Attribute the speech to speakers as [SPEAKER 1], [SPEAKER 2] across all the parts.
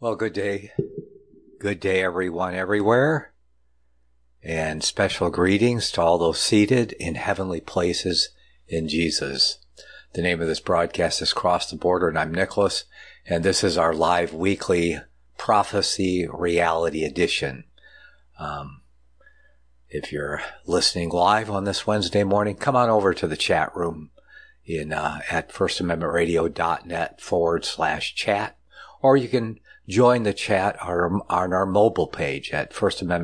[SPEAKER 1] Well, good day. Good day, everyone, everywhere. And special greetings to all those seated in heavenly places in Jesus. The name of this broadcast is Cross the Border, and I'm Nicholas. And this is our live weekly Prophecy Reality Edition. If you're listening live on this Wednesday morning, come on over to the chat room at firstamendmentradio.net/chat, or you can join the chat on our mobile page at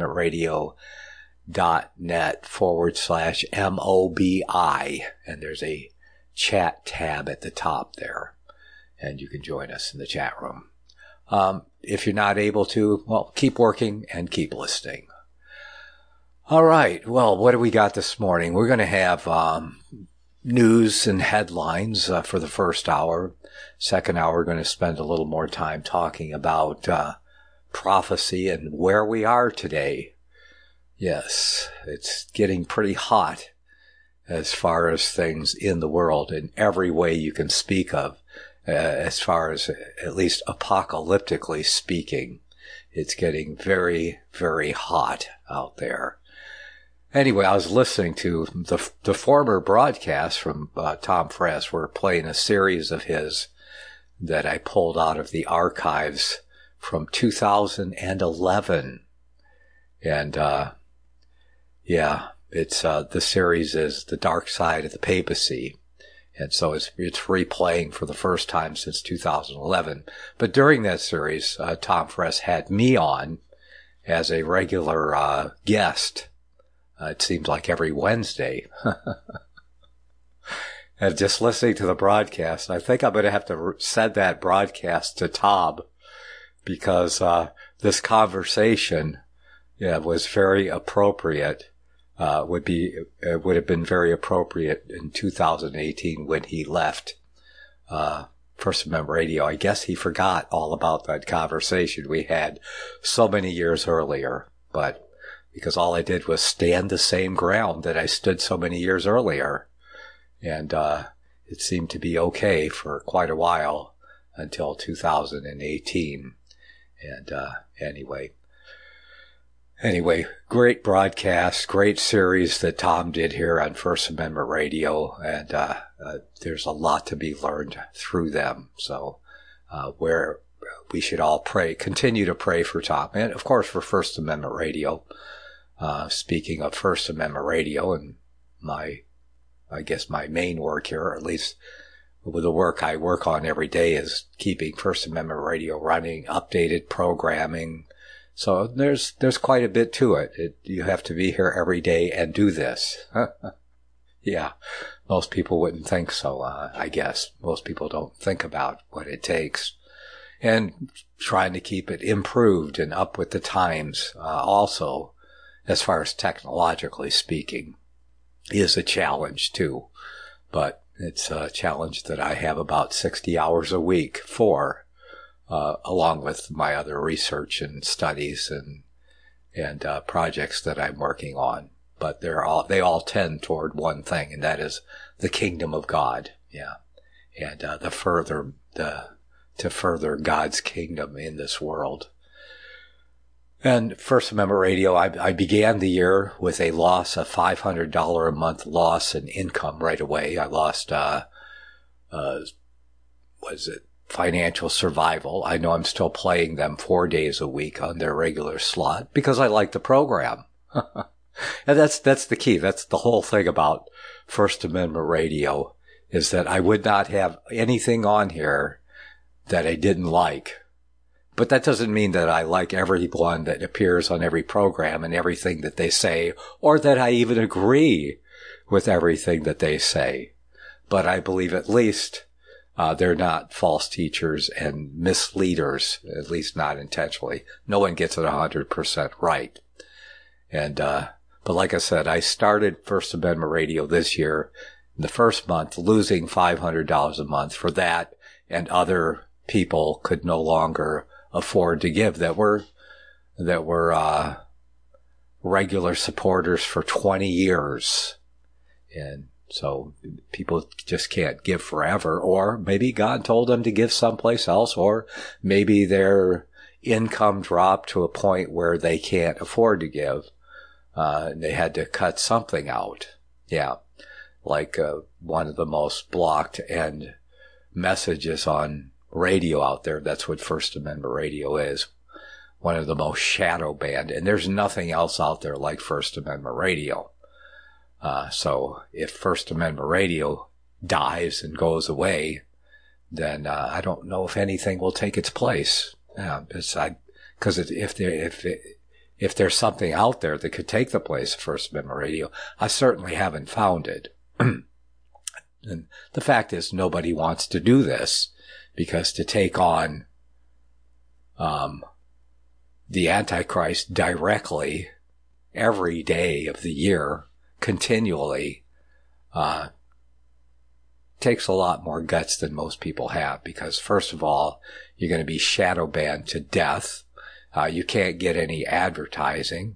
[SPEAKER 1] firstamendmentradio.net/MOBI. And there's a chat tab at the top there. And you can join us in the chat room. If you're not able to, well, keep working and keep listening. All right. Well, what do we got this morning? We're going to have news and headlines for the first hour. Second hour, we're going to spend a little more time talking about prophecy and where we are today. Yes, it's getting pretty hot as far as things in the world in every way you can speak of, as far as at least apocalyptically speaking. It's getting very, very hot out there. Anyway, I was listening to the former broadcast from Tom Friess. We're playing a series of his that I pulled out of the archives from 2011. And, it's, the series is The Dark Side of the Papacy. And so it's replaying for the first time since 2011. But during that series, Tom Friess had me on as a regular, guest. It seems like every Wednesday. And just listening to the broadcast, I think I'm going to have to send that broadcast to Tom because this conversation was very appropriate. Would have been very appropriate in 2018 when he left First Amendment Radio. I guess he forgot all about that conversation we had so many years earlier, but because all I did was stand the same ground that I stood so many years earlier. And it seemed to be okay for quite a while until 2018. And anyway, great broadcast, great series that Tom did here on First Amendment Radio. And there's a lot to be learned through them. So where we should all continue to pray for Tom. And, of course, for First Amendment Radio. Speaking of First Amendment Radio and my main work here, or at least with the work I work on every day, is keeping First Amendment Radio running, updated programming. So there's quite a bit to it. You have to be here every day and do this. Yeah, most people wouldn't think so, I guess. Most people don't think about what it takes. And trying to keep it improved and up with the times, also, as far as technologically speaking, is a challenge too. But it's a challenge that I have about 60 hours a week for, along with my other research and studies and projects that I'm working on. But they all tend toward one thing, and that is the kingdom of God. Yeah. And, to further God's kingdom in this world. And First Amendment Radio, I began the year with a loss of $500 a month loss in income right away. I lost, Financial Survival. I know I'm still playing them 4 days a week on their regular slot because I like the program. And that's the key. That's the whole thing about First Amendment Radio, is that I would not have anything on here that I didn't like. But that doesn't mean that I like everyone that appears on every program and everything that they say, or that I even agree with everything that they say. But I believe at least they're not false teachers and misleaders, at least not intentionally. No one gets it 100% right. And but like I said, I started First Amendment Radio this year, in the first month, losing $500 a month for that, and other people could no longer afford to give that were regular supporters for 20 years. And so people just can't give forever, or maybe God told them to give someplace else, or maybe they're income dropped to a point where they can't afford to give. They had to cut something out. Yeah. Like one of the most blocked and messages on radio out there. That's what First Amendment radio is. One of the most shadow banned. And there's nothing else out there like First Amendment radio. So if First Amendment radio dies and goes away, then I don't know if anything will take its place. Because if there's something out there that could take the place of First Amendment radio, I certainly haven't found it. And the fact is, nobody wants to do this, because to take on the Antichrist directly every day of the year, continually, takes a lot more guts than most people have, because first of all, you're going to be shadow banned to death. You can't get any advertising,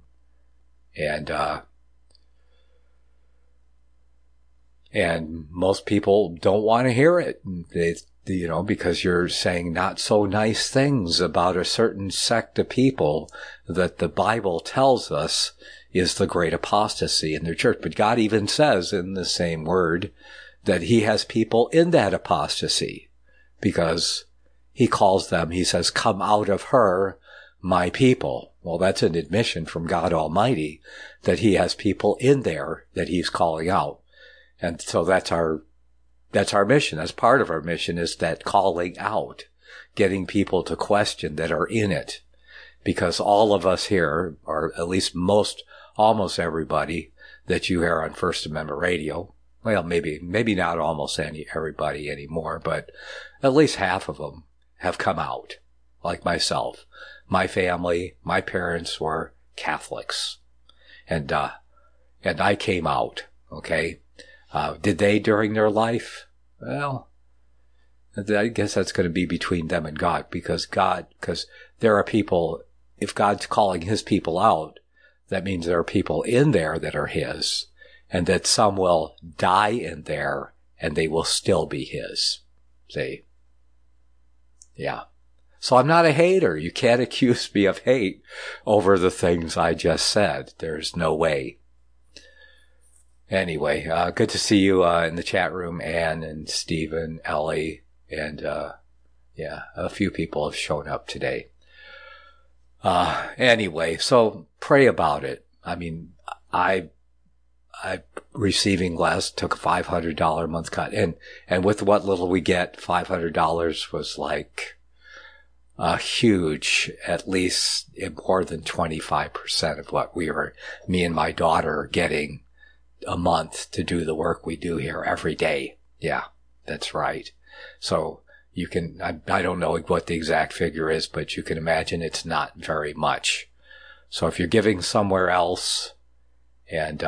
[SPEAKER 1] and most people don't want to hear it. Because you're saying not so nice things about a certain sect of people that the Bible tells us is the great apostasy in their church. But God even says in the same word that he has people in that apostasy, because he calls them, he says, come out of her, my people. Well, that's an admission from God Almighty that he has people in there that he's calling out. And so that's our mission. That's part of our mission, is that calling out, getting people to question that are in it. Because all of us here, or at least almost everybody that you hear on First Amendment radio, well, maybe not almost everybody anymore, but at least half of them have come out, like myself. My family, my parents were Catholics, and I came out, okay? Did they during their life? Well, I guess that's going to be between them and God, because there are people, if God's calling his people out, that means there are people in there that are his, and that some will die in there and they will still be his. See? Yeah. So I'm not a hater. You can't accuse me of hate over the things I just said. There's no way. Anyway, good to see you in the chat room, Ann and Stephen, Ellie, and a few people have shown up today. Anyway, so pray about it. I mean, I receiving less, took a $500 a month cut, and with what little we get, $500 was like a huge, at least more than 25% of what me and my daughter are getting a month to do the work we do here every day. Yeah, that's right. So you can, I don't know what the exact figure is, but you can imagine it's not very much. So if you're giving somewhere else, and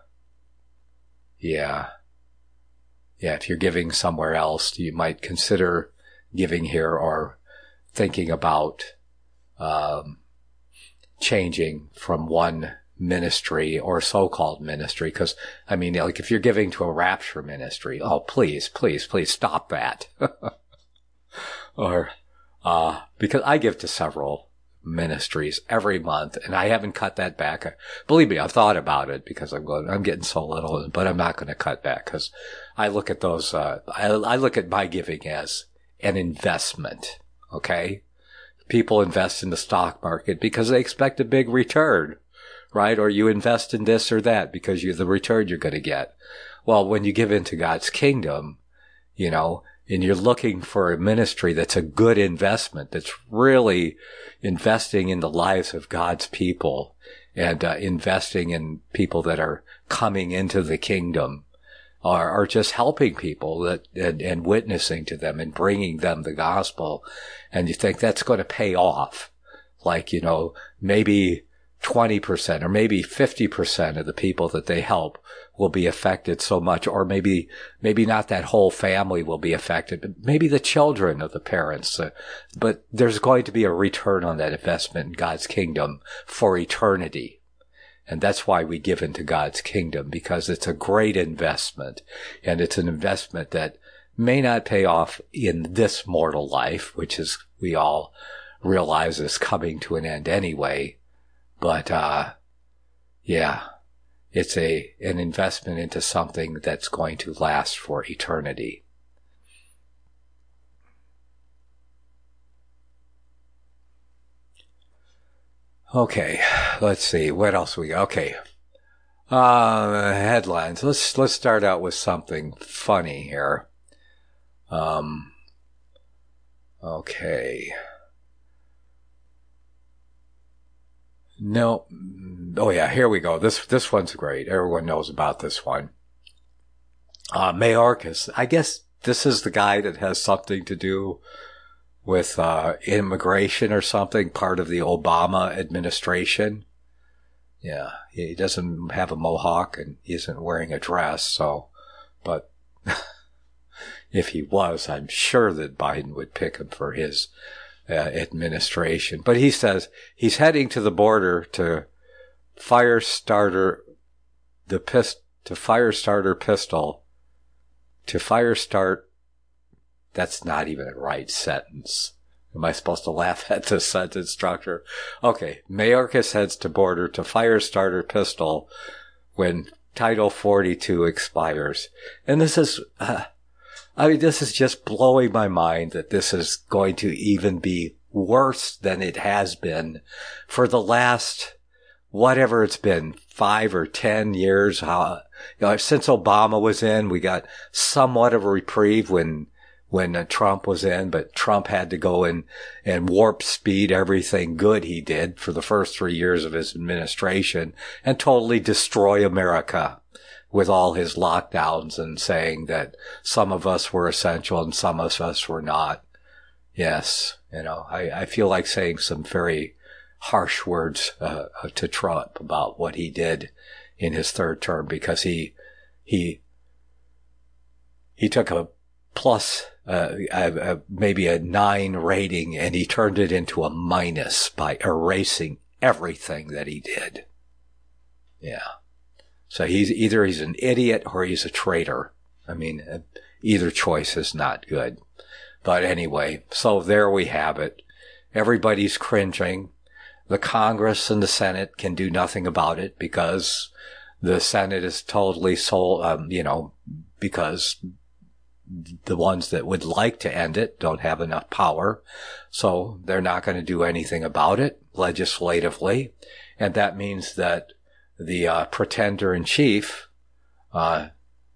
[SPEAKER 1] if you're giving somewhere else, you might consider giving here, or thinking about changing from one ministry or so-called ministry. Because, I mean, like if you're giving to a rapture ministry, oh, please stop that. Or, because I give to several ministries every month, and I haven't cut that back. Believe me, I've thought about it, because I'm getting so little, but I'm not going to cut back, because I look at those, I look at my giving as an investment. Okay? People invest in the stock market because they expect a big return, right? Or you invest in this or that because the return you're going to get. Well, when you give into God's kingdom, and you're looking for a ministry that's a good investment, that's really investing in the lives of God's people, and investing in people that are coming into the kingdom, or just helping people and witnessing to them and bringing them the gospel, and you think that's going to pay off, like, maybe 20% or maybe 50% of the people that they help will be affected so much, or maybe not that whole family will be affected, but maybe the children of the parents. But there's going to be a return on that investment in God's kingdom for eternity. And that's why we give into God's kingdom, because it's a great investment, and it's an investment that may not pay off in this mortal life, which is we all realize is coming to an end anyway. But, yeah, it's an investment into something that's going to last for eternity. Okay, let's see. What else we got? Okay. Headlines. Let's start out with something funny here. Okay. No. Oh yeah, here we go. This one's great. Everyone knows about this one. Mayorkas. I guess this is the guy that has something to do with immigration or something, part of the Obama administration. Yeah, he doesn't have a mohawk and he isn't wearing a dress, so, but if he was, I'm sure that Biden would pick him for his administration. But he says he's heading to the border to fire start, that's not even a right sentence. Am I supposed to laugh at the sentence structure? Okay, Mayorkas heads to border to fire starter pistol when Title 42 expires. And this is, this is just blowing my mind that this is going to even be worse than it has been for the last, whatever it's been, 5 or 10 years. Since Obama was in, we got somewhat of a reprieve when Trump was in, but Trump had to go in and warp speed everything good he did for the first 3 years of his administration and totally destroy America with all his lockdowns and saying that some of us were essential and some of us were not. Yes, I feel like saying some very harsh words to Trump about what he did in his third term, because he took a plus, maybe a 9 rating, and he turned it into a minus by erasing everything that he did. Yeah. So he's an idiot or he's a traitor. I mean, either choice is not good. But anyway, so there we have it. Everybody's cringing. The Congress and the Senate can do nothing about it because the Senate is totally because the ones that would like to end it don't have enough power. So they're not going to do anything about it legislatively. And that means that the pretender in chief, Joe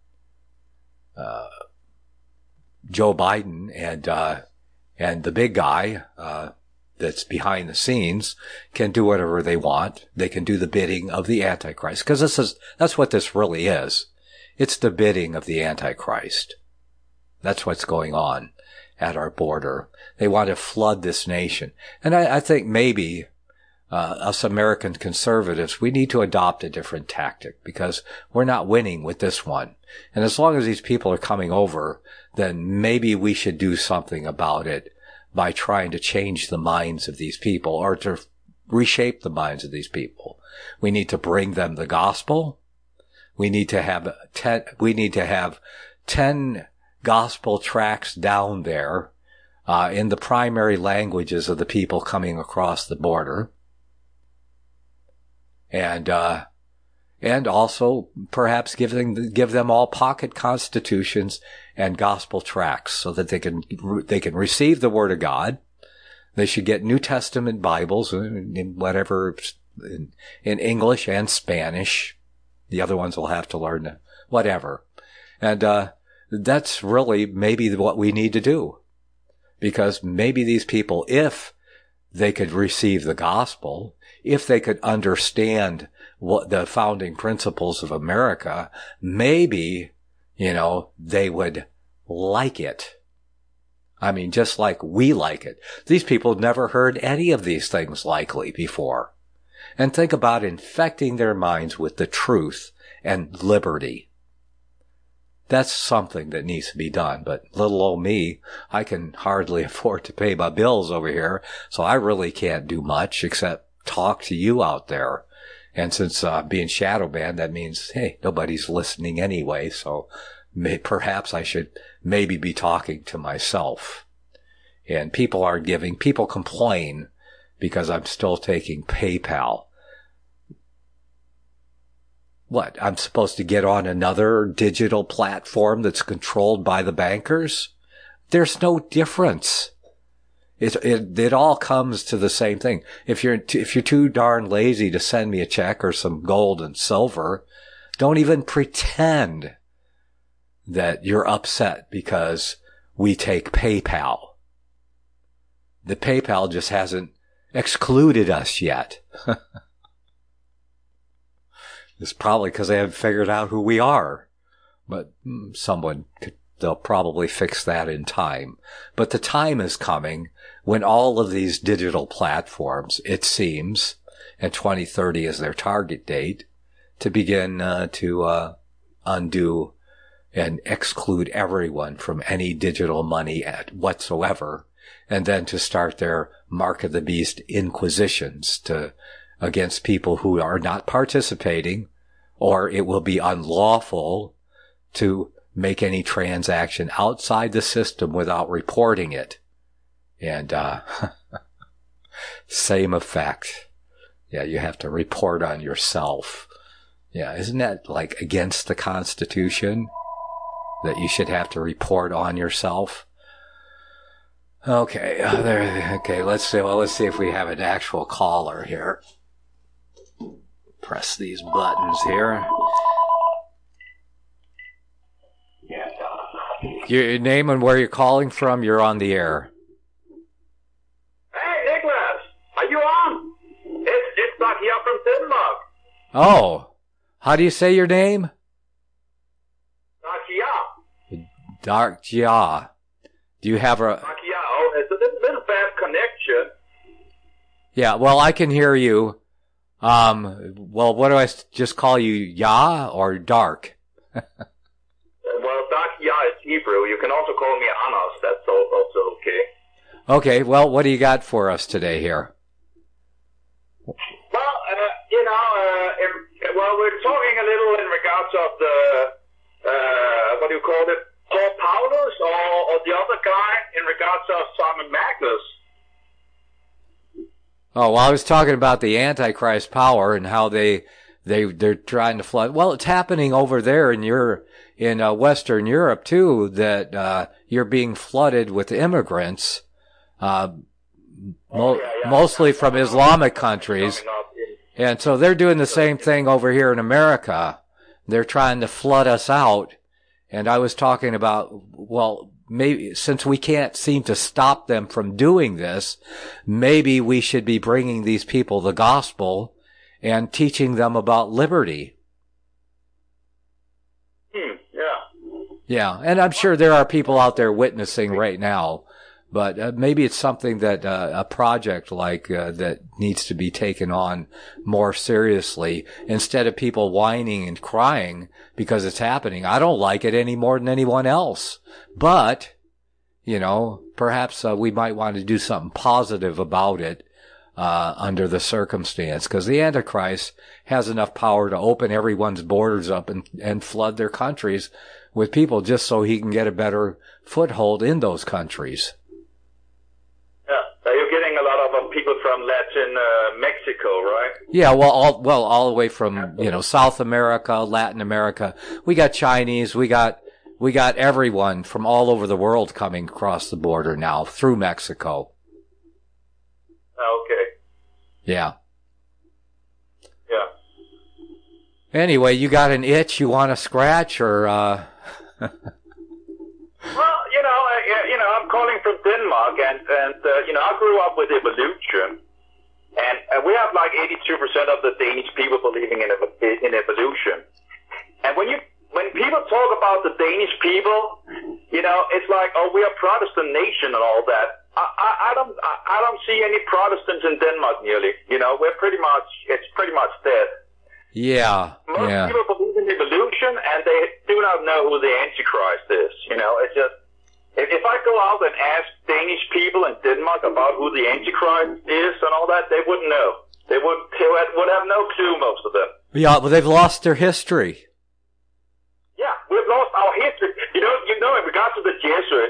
[SPEAKER 1] Biden and the big guy, that's behind the scenes, can do whatever they want. They can do the bidding of the Antichrist. Because that's what this really is. It's the bidding of the Antichrist. That's what's going on at our border. They want to flood this nation. And I think maybe, us American conservatives, we need to adopt a different tactic because we're not winning with this one. And as long as these people are coming over, then maybe we should do something about it by trying to change the minds of these people or to reshape the minds of these people. We need to bring them the gospel. We need to have 10 gospel tracts down there, in the primary languages of the people coming across the border. And also perhaps give them all pocket constitutions and gospel tracts so that they can receive the word of God. They should get New Testament Bibles in whatever, in English and Spanish. The other ones will have to learn whatever. And, that's really maybe what we need to do. Because maybe these people, if they could receive the gospel, if they could understand what the founding principles of America, maybe, they would like it. I mean, just like we like it. These people never heard any of these things likely before. And think about infecting their minds with the truth and liberty. That's something that needs to be done. But little old me, I can hardly afford to pay my bills over here, so I really can't do much except talk to you out there. And since being shadow banned, that means, hey, nobody's listening anyway, so perhaps I should maybe be talking to myself. and people aren't giving. People complain because I'm still taking PayPal. What, I'm supposed to get on another digital platform that's controlled by the bankers? There's no difference. It all comes to the same thing. If you're too darn lazy to send me a check or some gold and silver, don't even pretend that you're upset because we take PayPal. The PayPal just hasn't excluded us yet. It's probably because they haven't figured out who we are. But they'll probably fix that in time. But the time is coming when all of these digital platforms, it seems, and 2030 is their target date, to begin to undo and exclude everyone from any digital money whatsoever, and then to start their Mark of the Beast inquisitions against people who are not participating, or it will be unlawful to make any transaction outside the system without reporting it. And same effect. Yeah, you have to report on yourself. Yeah, isn't that like against the Constitution that you should have to report on yourself? Okay, okay, let's see if we have an actual caller here. Press these buttons here. Your name and where you're calling from, you're on the air.
[SPEAKER 2] Hey, Nicholas, are you on? It's Doc here from Denmark.
[SPEAKER 1] Oh, how do you say your name? Dark Jia. Do you have a...
[SPEAKER 2] Dark Jia. Oh, it's a little bad connection.
[SPEAKER 1] Yeah, well, I can hear you. Well, what do I just call you? Ya or Dark?
[SPEAKER 2] Well, Dark Jia is Hebrew. You can also call me Anas. That's also okay.
[SPEAKER 1] Okay, well, what do you got for us today here?
[SPEAKER 2] Well, we're talking a little in regards of the, what do you call it, Paul Paulus or the other guy in regards of Simon Magnus.
[SPEAKER 1] Oh, well, I was talking about the Antichrist power and how they're trying to flood. Well, it's happening over there in Western Europe too, that you're being flooded with immigrants, mostly from Islamic countries. And so they're doing the same thing over here in America. They're trying to flood us out. And I was talking about, well, maybe since we can't seem to stop them from doing this, maybe we should be bringing these people the gospel and teaching them about liberty. Yeah, and I'm sure there are people out there witnessing right now, but maybe it's something that a project like that needs to be taken on more seriously instead of people whining and crying because it's happening. I don't like it any more than anyone else, but perhaps we might want to do something positive about it under the circumstance, because the Antichrist has enough power to open everyone's borders up and flood their countries with people just so he can get a better foothold in those countries.
[SPEAKER 2] Yeah, you're getting a lot of people from Latin Mexico, right?
[SPEAKER 1] Yeah, all the way from South America, Latin America. We got Chinese, we got everyone from all over the world coming across the border now through Mexico.
[SPEAKER 2] Okay.
[SPEAKER 1] Yeah.
[SPEAKER 2] Yeah.
[SPEAKER 1] Anyway, you got an itch you want to scratch, or?
[SPEAKER 2] Well, I'm calling from Denmark, and I grew up with evolution, and we have like 82% of the Danish people believing in evolution. And when people talk about the Danish people, it's like, oh, we are a Protestant nation and all that. I don't see any Protestants in Denmark nearly. It's pretty much dead.
[SPEAKER 1] Yeah.
[SPEAKER 2] Most people believe in evolution, and they do not know who the Antichrist is. It's just, if I go out and ask Danish people in Denmark about who the Antichrist is and all that, they wouldn't know. They would have no clue, most of them.
[SPEAKER 1] Yeah, but they've lost their history.
[SPEAKER 2] Yeah, we've lost our history. In regards to the Jesuits,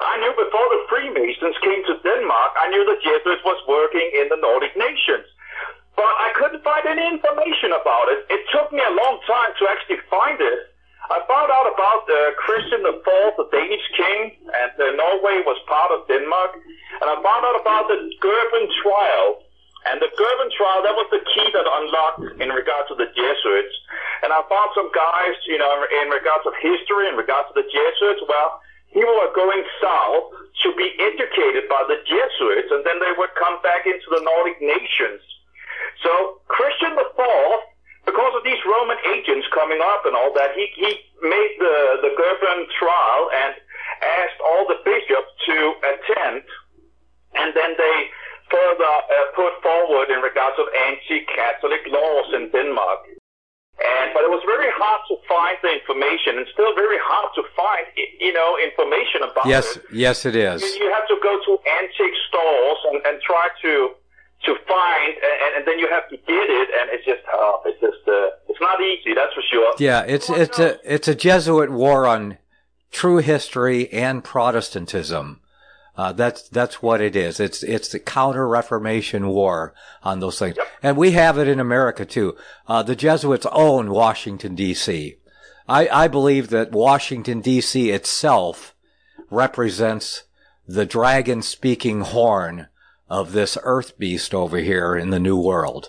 [SPEAKER 2] I knew before the Freemasons came to Denmark, I knew the Jesuits was working in the Nordic nations. But I couldn't find any information about it. It took me a long time to actually find it. I found out about Christian IV, the Danish king, and Norway was part of Denmark. And I found out about the Gerben trial. And the Gerben trial, that was the key that unlocked in regards to the Jesuits. And I found some guys, you know, in regards of history, in regards to the Jesuits, well, people were going south to be educated by the Jesuits, and then they would come back into the Nordic nations. So Christian IV, because of these Roman agents coming up and all that, he made the Gerben trial and asked all the bishops to attend, and then they further put forward in regards of anti-Catholic laws in Denmark. But it was very hard to find the information, and still very hard to find, you know, information about it.
[SPEAKER 1] Yes, it is.
[SPEAKER 2] You have to go to antique stores and try to find, and then you have to get it, and it's not easy, that's for sure.
[SPEAKER 1] Yeah, it's a Jesuit war on true history and Protestantism. That's what it is. It's the Counter-Reformation war on those things. Yep. And we have it in America too. The Jesuits own Washington, D.C. I believe that Washington, D.C. itself represents the dragon-speaking horn of this earth beast over here in the New World.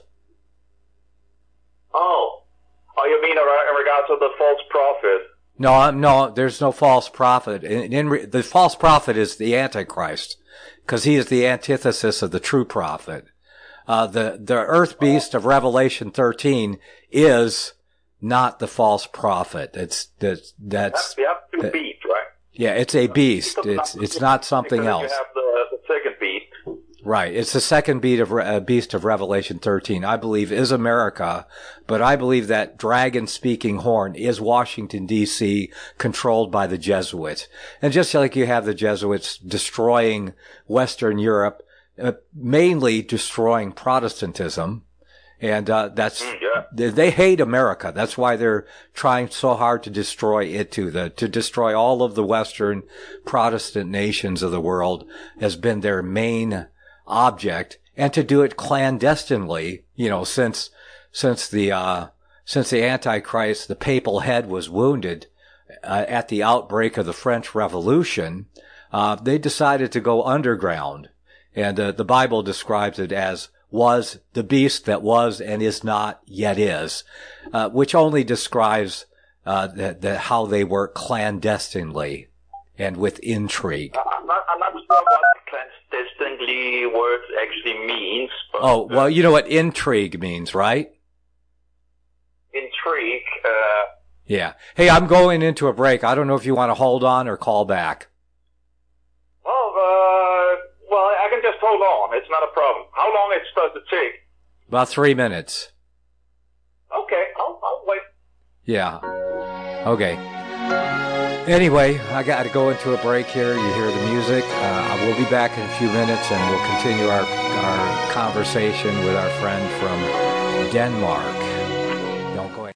[SPEAKER 2] Oh, you mean in regards to the false prophet?
[SPEAKER 1] No, there's no false prophet. The false prophet is the Antichrist, because he is the antithesis of the true prophet. The earth beast of Revelation 13 is not the false prophet. That's
[SPEAKER 2] the beast, right?
[SPEAKER 1] Yeah, it's a beast. It's not something else.
[SPEAKER 2] You have the second beast.
[SPEAKER 1] Right. It's the second beast of Revelation 13, I believe, is America, but I believe that dragon-speaking horn is Washington, D.C., controlled by the Jesuits. And just like you have the Jesuits destroying Western Europe, mainly destroying Protestantism, and they hate America. That's why they're trying so hard to destroy it too. To destroy all of the Western Protestant nations of the world has been their main object, and to do it clandestinely, you know, since the Antichrist, the papal head, was wounded at the outbreak of the French Revolution, they decided to go underground, and the Bible describes it as was the beast that was and is not yet is, which only describes how they work clandestinely and with intrigue.
[SPEAKER 2] I'm not sure what clandestinely words actually means. But,
[SPEAKER 1] well, you know what intrigue means, right?
[SPEAKER 2] Intrigue.
[SPEAKER 1] Yeah. Hey, I'm going into a break. I don't know if you want to hold on or call back.
[SPEAKER 2] Well, I can just hold on. It's not a problem. How long does it take?
[SPEAKER 1] About 3 minutes.
[SPEAKER 2] Okay, I'll wait.
[SPEAKER 1] Yeah. Okay. Anyway, I got to go into a break here. You hear the music. We'll be back in a few minutes, and we'll continue our conversation with our friend from Denmark. Don't go.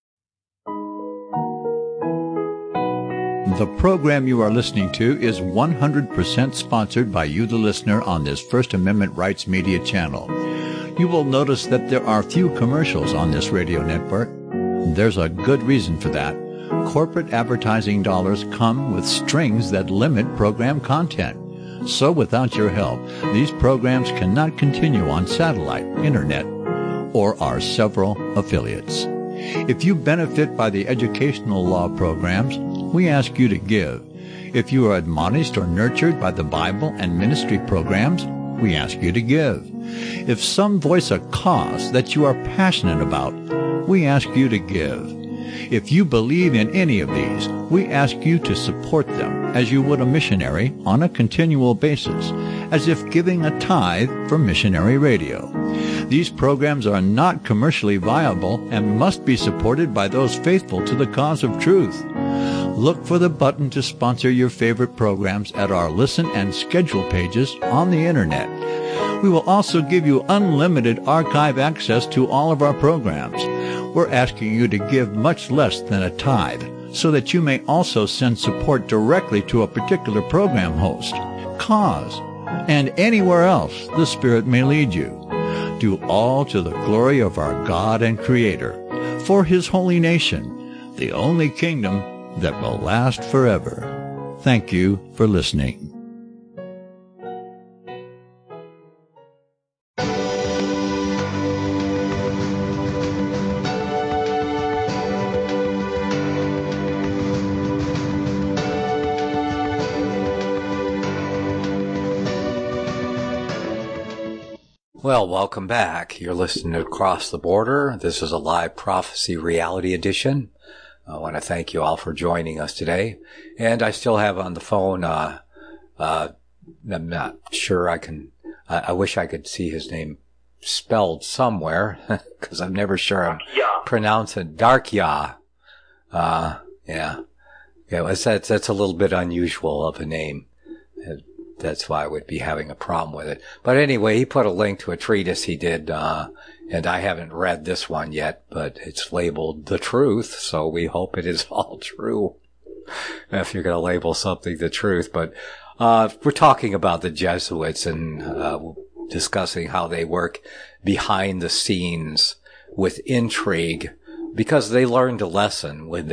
[SPEAKER 3] The program you are listening to is 100% sponsored by you, the listener, on this First Amendment Rights Media channel. You will notice that there are few commercials on this radio network. There's a good reason for that. Corporate advertising dollars come with strings that limit program content. So without your help, these programs cannot continue on satellite, internet, or our several affiliates. If you benefit by the educational law programs, we ask you to give. If you are admonished or nurtured by the Bible and ministry programs, we ask you to give. If some voice a cause that you are passionate about, we ask you to give. If you believe in any of these, we ask you to support them as you would a missionary on a continual basis, as if giving a tithe for missionary radio. These programs are not commercially viable and must be supported by those faithful to the cause of truth. Look for the button to sponsor your favorite programs at our listen and schedule pages on the internet. We will also give you unlimited archive access to all of our programs. We're asking you to give much less than a tithe, so that you may also send support directly to a particular program host, cause, and anywhere else the Spirit may lead you. Do all to the glory of our God and Creator, for His holy nation, the only kingdom that will last forever. Thank you for listening.
[SPEAKER 1] Well, welcome back. You're listening to Across the Border. This is a live prophecy reality edition. I want to thank you all for joining us today. And I still have on the phone, I'm not sure I wish I could see his name spelled somewhere, because I'm never sure I'm pronouncing Darkya. Yeah, that's a little bit unusual of a name. That's why I would be having a problem with it. But anyway, he put a link to a treatise he did, and I haven't read this one yet, but it's labeled The Truth, so we hope it is all true, if you're going to label something the truth. But we're talking about the Jesuits and discussing how they work behind the scenes with intrigue, because they learned a lesson when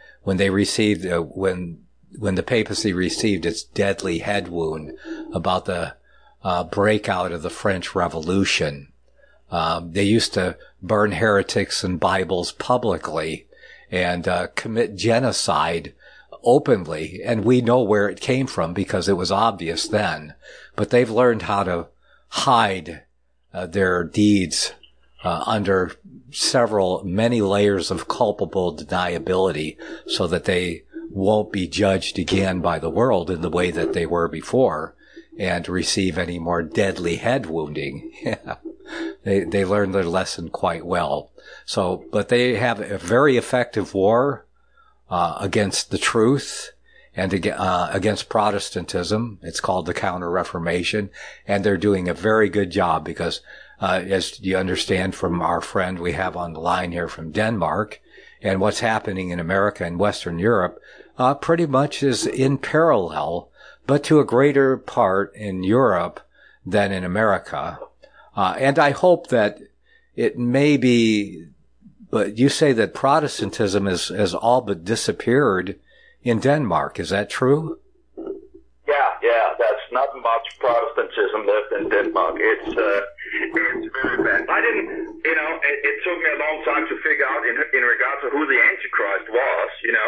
[SPEAKER 1] the papacy received its deadly head wound about the breakout of the French Revolution. They used to burn heretics and Bibles publicly and commit genocide openly, and we know where it came from because it was obvious then. But they've learned how to hide their deeds under many layers of culpable deniability so that they won't be judged again by the world in the way that they were before and receive any more deadly head wounding. Yeah. They learned their lesson quite well. So, but they have a very effective war against the truth and against Protestantism. It's called the Counter-Reformation, and they're doing a very good job because, as you understand from our friend we have on the line here from Denmark, and what's happening in America and Western Europe, pretty much is in parallel, but to a greater part in Europe than in America. And I hope that it may be, but you say that Protestantism has all but disappeared in Denmark. Is that true?
[SPEAKER 2] Yeah, there's not much Protestantism left in Denmark. It's very bad. I didn't, it took me a long time to figure out in regard to who the Antichrist was.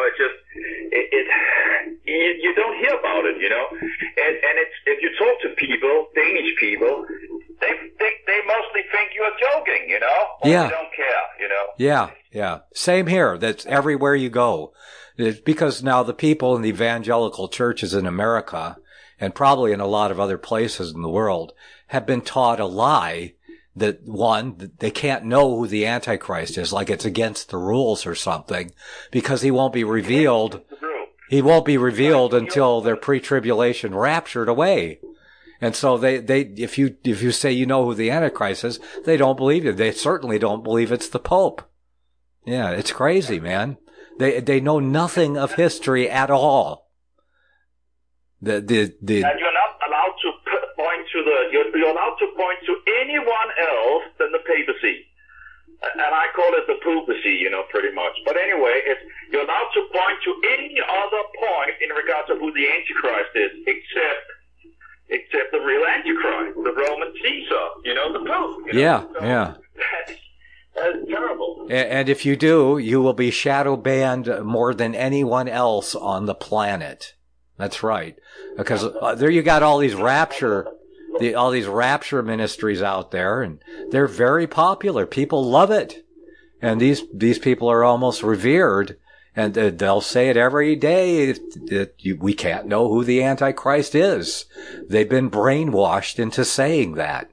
[SPEAKER 2] You don't hear about it, and it's, if you talk to people, Danish people, they mostly think you're joking, or
[SPEAKER 1] yeah.
[SPEAKER 2] They don't care,
[SPEAKER 1] Yeah. Same here. That's everywhere you go. It's because now the people in the evangelical churches in America, and probably in a lot of other places in the world, have been taught a lie that, one, they can't know who the Antichrist is, like it's against the rules or something, because he won't be revealed. He won't be revealed until they're pre-tribulation raptured away. And so if you say you know who the Antichrist is, they don't believe you. They certainly don't believe it's the Pope. Yeah, it's crazy, man. They know nothing of history at all.
[SPEAKER 2] And you're not allowed to point to you're allowed to point to anyone else than the papacy. And I call it the poopacy, pretty much. But anyway, you're allowed to point to any other point in regard to who the Antichrist is, except the real Antichrist, the Roman Caesar, the Pope.
[SPEAKER 1] Yeah.
[SPEAKER 2] That's terrible.
[SPEAKER 1] And if you do, you will be shadow banned more than anyone else on the planet. That's right. Because there you got all these rapture ministries out there, and they're very popular. People love it. And these people are almost revered, and they'll say it every day that we can't know who the Antichrist is. They've been brainwashed into saying that.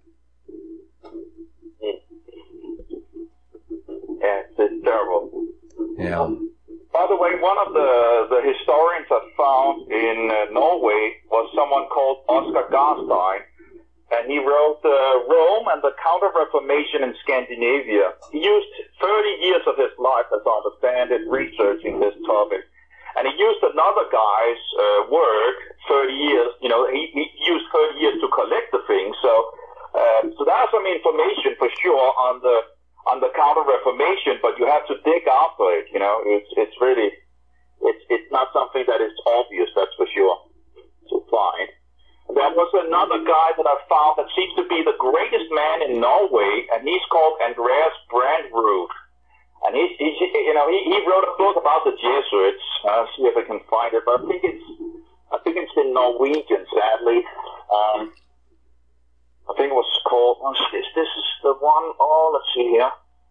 [SPEAKER 2] Yeah, it's terrible.
[SPEAKER 1] Yeah.
[SPEAKER 2] By the way, one of the historians I found in Norway was someone called Oscar Garstein, and he wrote Rome and the Counter-Reformation in Scandinavia. He used 30 years of his life, as I understand it, researching this topic. And he used another guy's work, 30 years, he used 30 years to collect the thing. So there's some information for sure on the Counter-Reformation, but you have to dig after it, it's really, it's not something that is obvious, that's for sure, to find. There was another guy that I found that seems to be the greatest man in Norway, and he's called Andreas Brandrud. And he wrote a book about the Jesuits. I'll see if I can find it, but I think it's in Norwegian, sadly. I think it was called, this is the one, let's see here.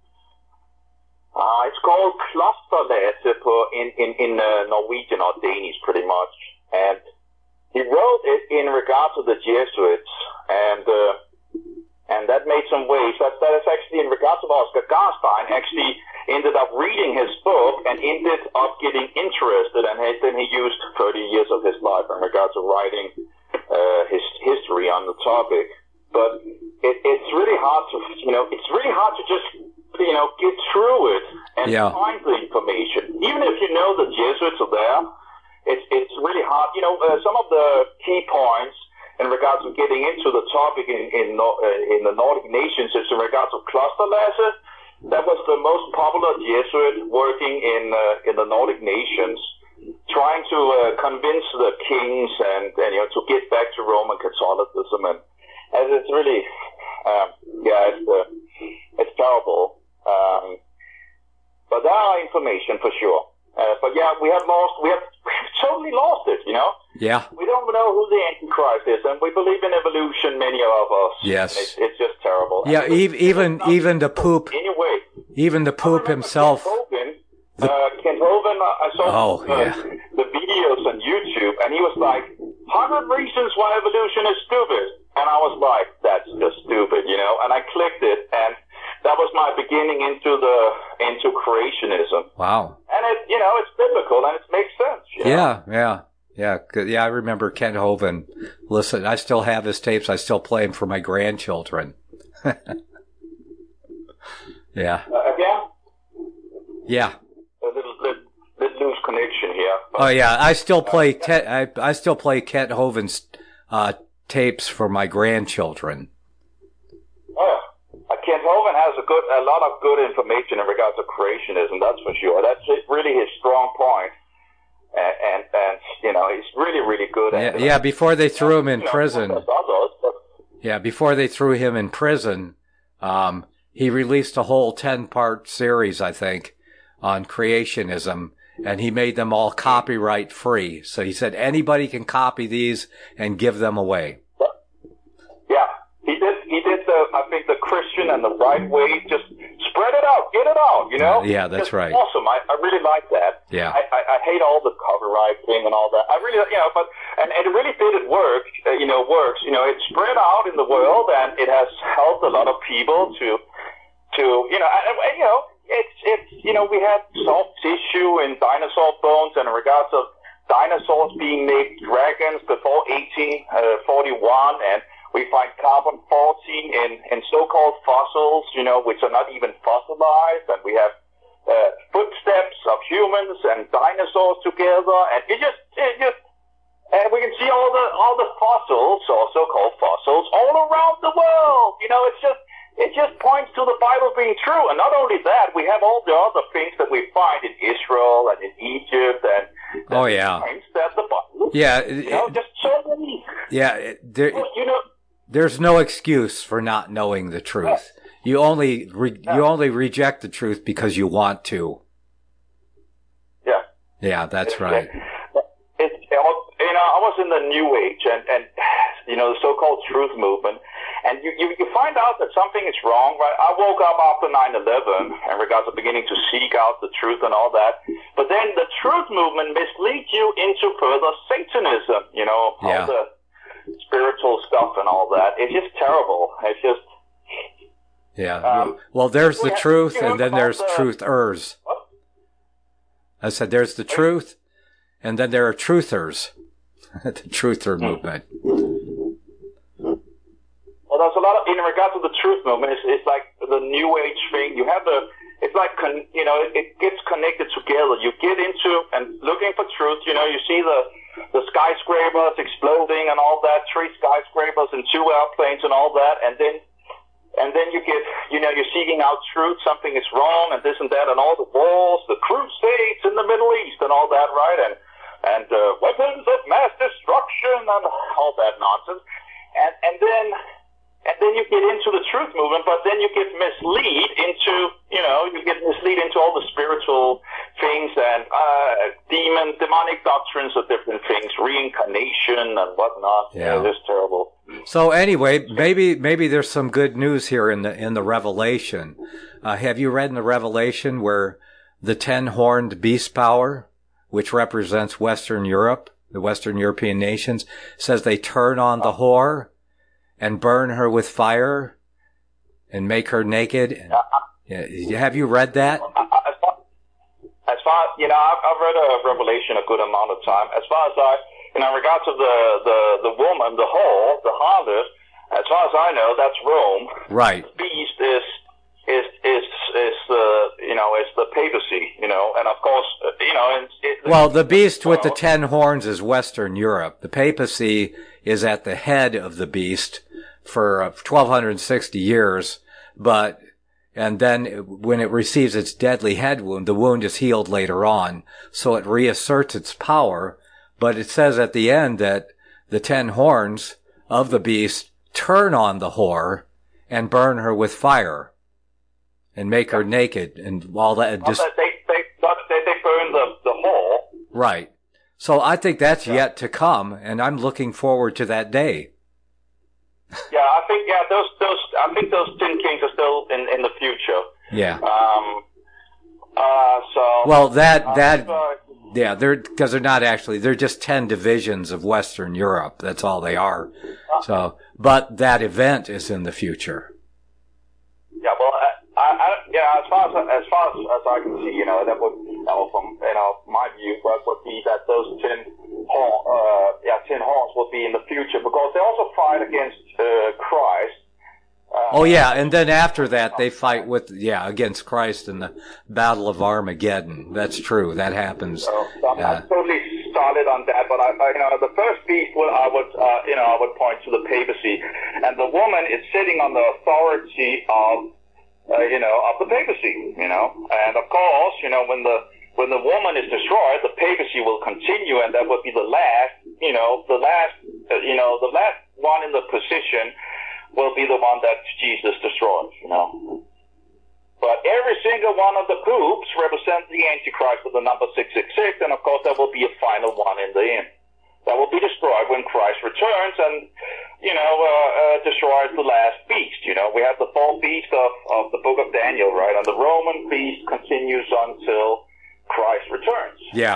[SPEAKER 2] It's called Klosterlæse in Norwegian or Danish, pretty much. And he wrote it in regard to the Jesuits, and that made some waves. That is actually in regard to Oscar Garstein, actually ended up reading his book and ended up getting interested, and then he used 30 years of his life in regard to writing his history on the topic. But it's really hard to just get through it and find the information. Even if you know the Jesuits are there, it's really hard. Some of the key points in regards to getting into the topic in the Nordic nations is in regards to Klosterlæse. That was the most popular Jesuit working in the Nordic nations, trying to convince the kings and to get back to Roman Catholicism, and it's really it's terrible. But there are information for sure. But we have totally lost it.
[SPEAKER 3] Yeah.
[SPEAKER 2] We don't know who the Antichrist is, and we believe in evolution, many of us.
[SPEAKER 3] Yes.
[SPEAKER 2] It's just terrible.
[SPEAKER 3] Yeah, even the Pope.
[SPEAKER 2] Anyway.
[SPEAKER 3] Even the Pope himself.
[SPEAKER 2] Kent Hovind, I saw the videos on YouTube, and he was like, 100 reasons why evolution is stupid. And I was like, that's just stupid, and I clicked it, and that was my beginning into creationism.
[SPEAKER 3] Wow.
[SPEAKER 2] And it's biblical, and it makes sense.
[SPEAKER 3] Yeah, I remember Kent Hovind. Listen, I still have his tapes. I still play them for my grandchildren. Yeah.
[SPEAKER 2] Again?
[SPEAKER 3] Yeah.
[SPEAKER 2] A little loose connection here.
[SPEAKER 3] Oh yeah, I still play Kent Hovind's tapes for my grandchildren.
[SPEAKER 2] Oh, Kent Hovind has a lot of good information in regards to creationism. That's for sure. That's really his strong point. And he's really, really good at it.
[SPEAKER 3] Yeah, before they threw him in prison. Yeah, before they threw him in prison, he released a whole 10-part series, I think, on creationism, and he made them all copyright free. So he said anybody can copy these and give them away.
[SPEAKER 2] Yeah, he did I think the Christian and the right way, just spread it out, get it out,
[SPEAKER 3] Yeah, that's right.
[SPEAKER 2] Awesome. I really like that.
[SPEAKER 3] Yeah.
[SPEAKER 2] I hate all the copyright thing and all that. I really, and it really did works. It spread out in the world, and it has helped a lot of people to we had soft tissue in dinosaur bones, and in regards of dinosaurs being made dragons before 1841, and we find carbon-14 in so-called fossils, which are not even fossilized, and we have footsteps of humans and dinosaurs together, and and we can see all the fossils, or so-called fossils, all around the world. It just points to the Bible being true. And not only that, we have all the other things that we find in Israel and in Egypt, and that the Bible.
[SPEAKER 3] Yeah,
[SPEAKER 2] just so many.
[SPEAKER 3] Yeah, there's no excuse for not knowing the truth. You only reject the truth because you want to. Yeah. Yeah, that's right.
[SPEAKER 2] I was in the New Age and the so-called truth movement, and you find out that something is wrong, right? I woke up after 9/11 in regards to beginning to seek out the truth and all that, but then the truth movement misleads you into further Satanism, all the spiritual stuff and all that. It's just terrible. It's just...
[SPEAKER 3] Yeah. Well, there's the truth, and then there's truthers.
[SPEAKER 2] What?
[SPEAKER 3] I said there's the truth, and then there are truthers. The truther movement.
[SPEAKER 2] Well, there's a lot of, in regards to the truth movement, it's like the New Age thing. You have the it's like, it gets connected together. You get into and looking for truth, you see the skyscrapers exploding and all that, 3 skyscrapers and 2 airplanes and all that, and then you get, you're seeking out truth, something is wrong and this and that, and all the wars, the crusades in the Middle East and all that, right? And weapons of mass destruction and all that nonsense. And then you get into the truth movement, but then you get misled into all the spiritual things and demonic doctrines of different things, reincarnation and whatnot.
[SPEAKER 1] Yeah.
[SPEAKER 2] It's terrible.
[SPEAKER 1] So anyway, maybe there's some good news here in the Revelation. Have you read in the Revelation where the 10-horned beast power, which represents Western Europe, the Western European nations, says they turn on the whore and burn her with fire and make her naked? Have you read that?
[SPEAKER 2] As far I've read Revelation a good amount of time. As far as in regards to the woman, the whore, the harlot, as far as I know, that's Rome.
[SPEAKER 1] Right.
[SPEAKER 2] The beast is the papacy, and of course,
[SPEAKER 1] well, the beast with the 10 horns is Western Europe. The papacy is at the head of the beast for 1260 years, and then when it receives its deadly head wound, the wound is healed later on, so it reasserts its power. But it says at the end that the 10 horns of the beast turn on the whore and burn her with fire and make her naked and all that.
[SPEAKER 2] They burn the whore.
[SPEAKER 1] Right. So I think that's yet to come, and I'm looking forward to that day.
[SPEAKER 2] Yeah, I think those 10 kings are still in the future.
[SPEAKER 1] Yeah. Because they're not actually, they're just 10 divisions of Western Europe. That's all they are. So, but that event is in the future.
[SPEAKER 2] Yeah, well, as far as I can see, that would, from my view, would be that those 10 horns would be in the future, because they also fight against Christ.
[SPEAKER 1] And then after that they fight against Christ in the Battle of Armageddon. That's true. That happens.
[SPEAKER 2] So I'm totally solid on that, but the first beast I would point to the papacy, and the woman is sitting on the authority of the papacy, and of course, when the woman is destroyed, the papacy will continue, and that would be the last one in the position will be the one that Jesus destroys, But every single one of the popes represents the Antichrist with the number 666, and of course there will be a final one in the end. That will be destroyed when Christ returns and, destroys the last beast. We have the 4th beast of the book of Daniel, right? And the Roman beast continues until Christ returns.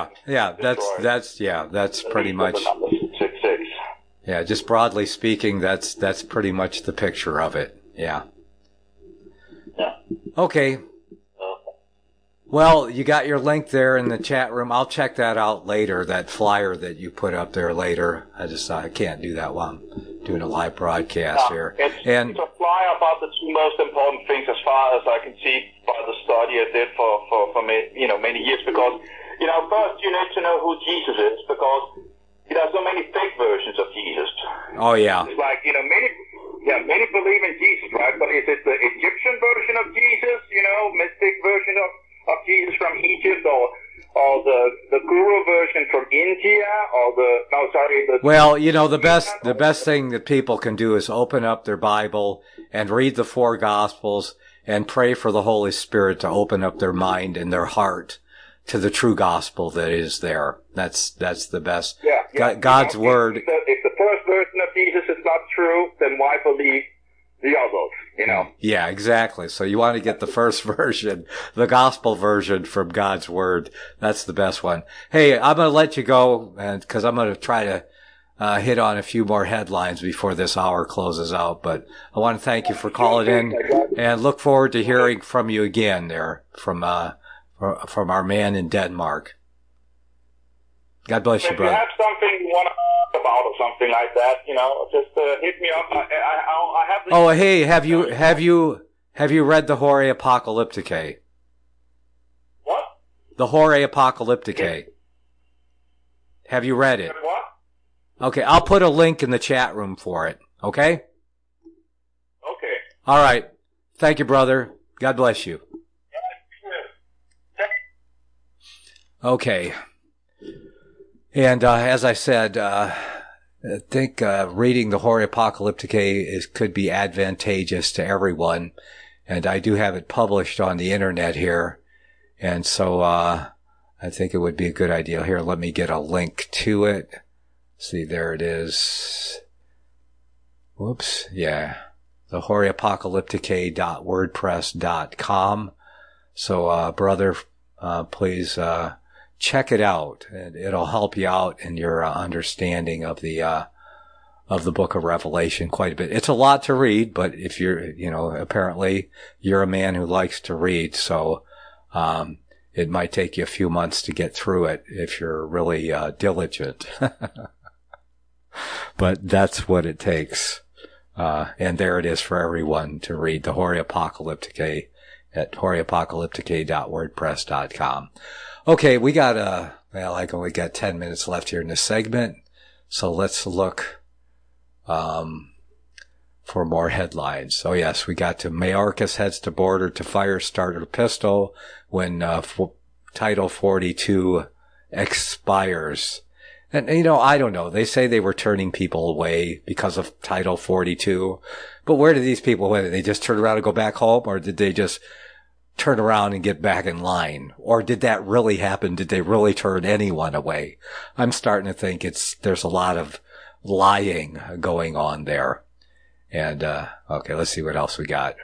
[SPEAKER 1] That's pretty much.
[SPEAKER 2] The number 666.
[SPEAKER 1] Yeah, just broadly speaking, that's pretty much the picture of it. Yeah.
[SPEAKER 2] Yeah.
[SPEAKER 1] Okay. Well, you got your link there in the chat room. I'll check that out later, that flyer that you put up there later. I can't do that while I'm doing a live broadcast here.
[SPEAKER 2] It's a flyer about the 2 most important things as far as I can see by the study I did for many years, because, first you need to know who Jesus is, because there are so many fake versions of Jesus.
[SPEAKER 1] Oh, yeah.
[SPEAKER 2] It's like, many believe in Jesus, right? But is it the Egyptian version of Jesus, mystic version of Jesus from Egypt, or the guru version from India, or
[SPEAKER 1] Well, the best thing that people can do is open up their Bible and read the 4 Gospels and pray for the Holy Spirit to open up their mind and their heart to the true gospel that is there. That's the best. God's word.
[SPEAKER 2] If the first version of Jesus is not true, then why believe the others,
[SPEAKER 1] Yeah, exactly. So you want to get the first version, the gospel version from God's word. That's the best one. Hey, I'm going to let you go, because I'm going to try to hit on a few more headlines before this hour closes out. But I want to thank you for calling in, and look forward to hearing from you again there from our man in Denmark. God bless you, brother.
[SPEAKER 2] If you have something you want to talk about or something like that, just hit me up. I have the...
[SPEAKER 1] Oh, hey, have you read the Horae Apocalypticae? The Horae Apocalypticae. Have you read it?
[SPEAKER 2] What?
[SPEAKER 1] Okay, I'll put a link in the chat room for it. Okay?
[SPEAKER 2] Okay.
[SPEAKER 1] All right. Thank you, brother. God bless you. Okay. And as I said, I think reading the Horae Apocalypticae could be advantageous to everyone. And I do have it published on the internet here. And so I think it would be a good idea. Here, let me get a link to it. See, there it is. Whoops. Yeah. The HoraeApocalypticae.wordpress.com. So, brother, please check it out. It'll help you out in your understanding of the book of Revelation quite a bit. It's a lot to read, but if you're, apparently you're a man who likes to read, so it might take you a few months to get through it if you're really diligent. But that's what it takes. And there it is for everyone to read, the Horae Apocalypticae at HoraeApocalypticae.wordpress.com. Okay, we got I only got 10 minutes left here in this segment, so let's look for more headlines. Oh yes, we got to Mayorkas heads to border to fire starter pistol when Title 42 expires. And, I don't know. They say they were turning people away because of Title 42. But where did these people went? Did they just turn around and go back home? Or did they just turn around and get back in line? Or did that really happen? Did they really turn anyone away? I'm starting to think there's a lot of lying going on there. And, okay, let's see what else we got.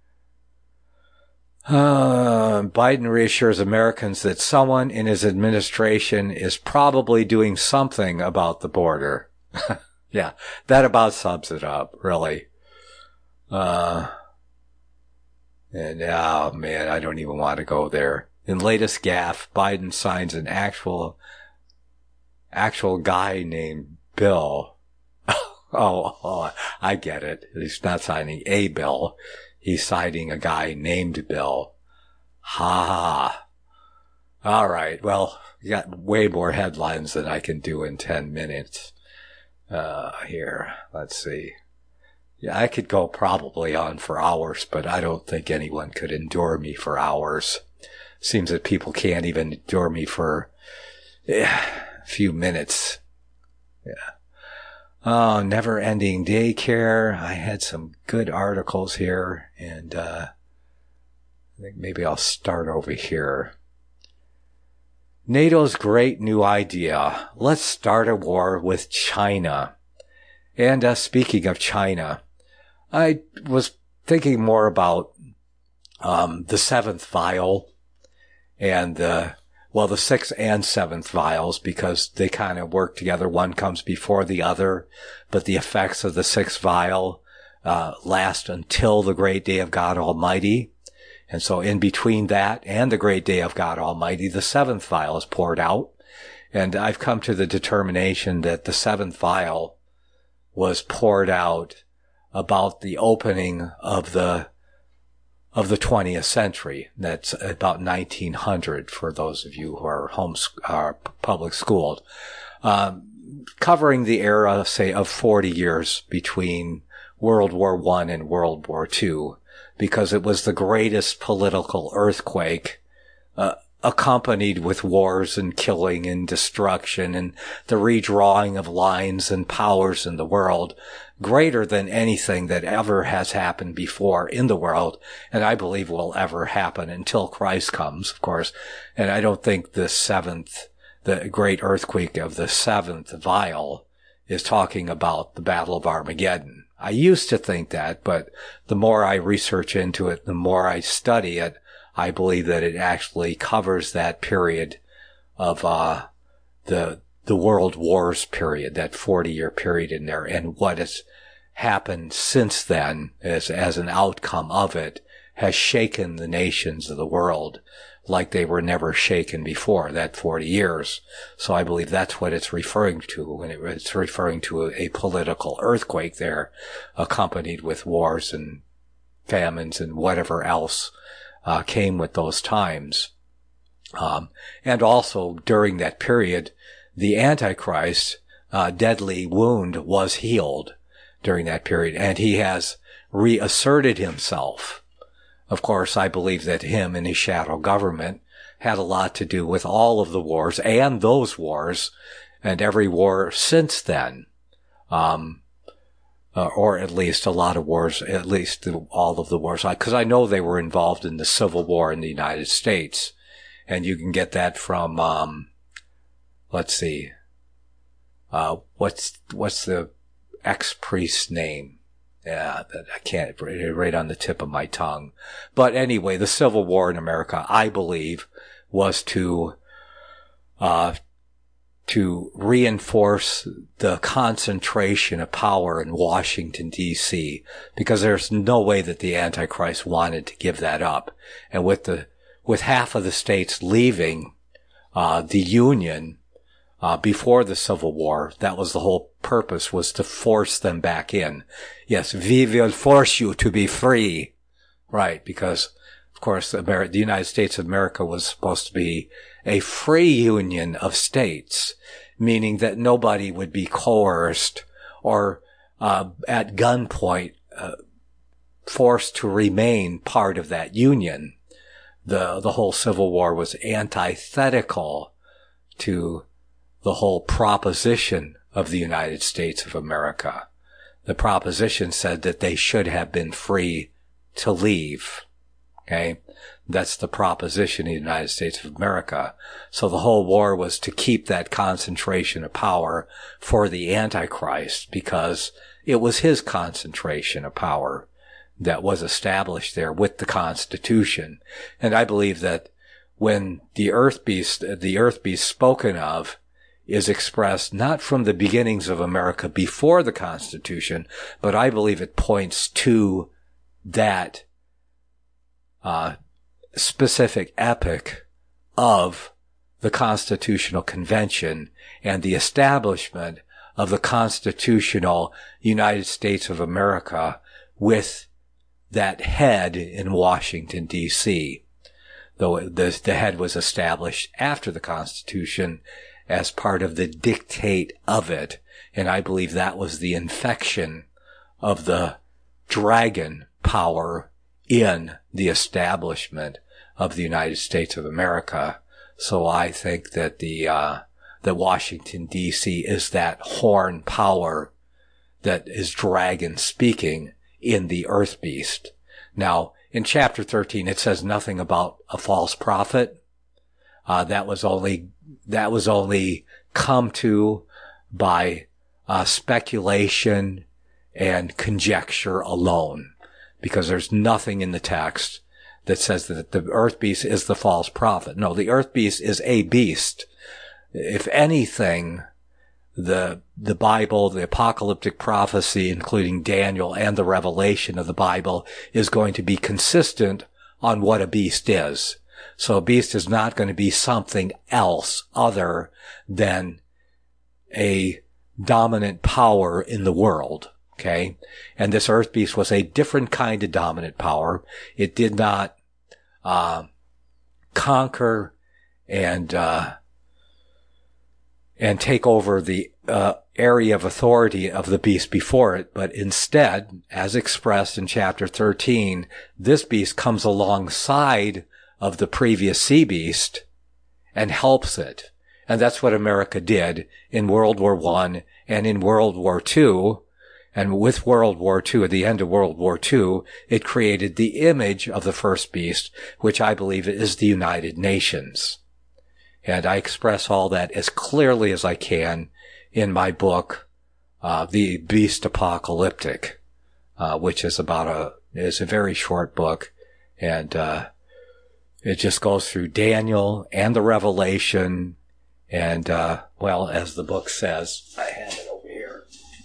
[SPEAKER 1] Biden reassures Americans that someone in his administration is probably doing something about the border. Yeah, that about sums it up, really. And oh man, I don't even want to go there. In latest gaffe, Biden signs an actual guy named Bill. Oh, I get it. He's not signing a bill. He's citing a guy named Bill. Ha. All right. Well, you got way more headlines than I can do in 10 minutes. Here, let's see. Yeah, I could go probably on for hours, but I don't think anyone could endure me for hours. Seems that people can't even endure me for a few minutes. Yeah. Oh, never-ending daycare. I had some good articles here, and I think maybe I'll start over here. NATO's great new idea. Let's start a war with China. And speaking of China, I was thinking more about the seventh vial and the sixth and seventh vials, because they kind of work together. One comes before the other, but the effects of the sixth vial last until the great day of God Almighty. And so in between that and the great day of God Almighty, the seventh vial is poured out. And I've come to the determination that the seventh vial was poured out about the opening of the 20th century. That's about 1900 for those of you who are public schooled. Covering the era, say, of 40 years between World War I and World War II, because it was the greatest political earthquake, accompanied with wars and killing and destruction and the redrawing of lines and powers in the world, greater than anything that ever has happened before in the world, and I believe will ever happen until Christ comes, of course. And I don't think the great earthquake of the seventh vial is talking about the Battle of Armageddon. I used to think that, but the more I research into it, the more I study it, I believe that it actually covers that period of the World Wars period, that 40-year period in there, and what has happened since then as an outcome of it has shaken the nations of the world like they were never shaken before, that 40 years. So I believe that's what it's referring to when it's referring to a political earthquake there, accompanied with wars and famines and whatever else came with those times. And also during that period, the Antichrist deadly wound was healed during that period, and he has reasserted himself. Of course, I believe that him and his shadow government had a lot to do with all of the wars and those wars and every war since then. Or at least a lot of wars, at least all of the wars, because I know they were involved in the Civil War in the United States. And you can get that from, let's see, what's the ex-priest's name? Yeah, I can't, right on the tip of my tongue. But anyway, the Civil War in America, I believe, was to reinforce the concentration of power in Washington, D.C., because there's no way that the Antichrist wanted to give that up. And with half of the states leaving the Union before the Civil War, that was the whole purpose, was to force them back in. Yes, we will force you to be free. Right, because, of course, the United States of America was supposed to be a free union of states, meaning that nobody would be coerced or at gunpoint forced to remain part of that union. The whole Civil War was antithetical to the whole proposition of the United States of America. The proposition said that they should have been free to leave. Okay? That's the proposition of the United States of America. So the whole war was to keep that concentration of power for the Antichrist, because it was his concentration of power that was established there with the Constitution. And I believe that when the earth beast spoken of is expressed not from the beginnings of America before the Constitution, but I believe it points to that specific epoch of the Constitutional Convention and the establishment of the constitutional United States of America with that head in Washington, D.C., though the head was established after the Constitution as part of the dictate of it. And I believe that was the infection of the dragon power in the establishment of the United States of America. So I think that that Washington, D.C. is that horn power that is dragon speaking in the earth beast. Now, in chapter 13, it says nothing about a false prophet. That was only come to by speculation and conjecture alone, because there's nothing in the text that says that the earth beast is the false prophet. No, the earth beast is a beast. If anything, the Bible, the apocalyptic prophecy, including Daniel and the revelation of the Bible, is going to be consistent on what a beast is. So a beast is not going to be something else other than a dominant power in the world. Okay. And this earth beast was a different kind of dominant power. It did not, conquer and take over the, area of authority of the beast before it, but instead, as expressed in chapter 13, this beast comes alongside of the previous sea beast and helps it. And that's what America did in World War I and in World War II. And with World War II, at the end of World War II, it created the image of the first beast, which I believe is the United Nations. And I express all that as clearly as I can in my book, The Beast Apocalyptic, which is is a very short book. And, it just goes through Daniel and the Revelation. And, well, as the book says, I have it over here.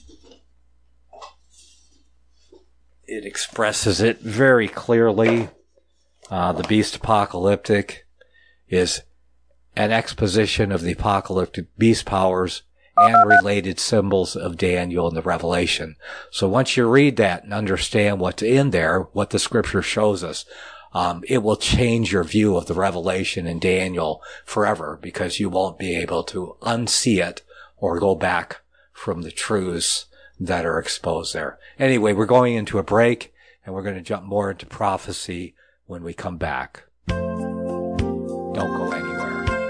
[SPEAKER 1] It expresses it very clearly. The Beast Apocalyptic is an exposition of the apocalyptic beast powers and related symbols of Daniel and the Revelation. So once you read that and understand what's in there, what the scripture shows us, it will change your view of the revelation in Daniel forever, because you won't be able to unsee it or go back from the truths that are exposed there. Anyway, we're going into a break, and we're going to jump more into prophecy when we come back. Don't go anywhere.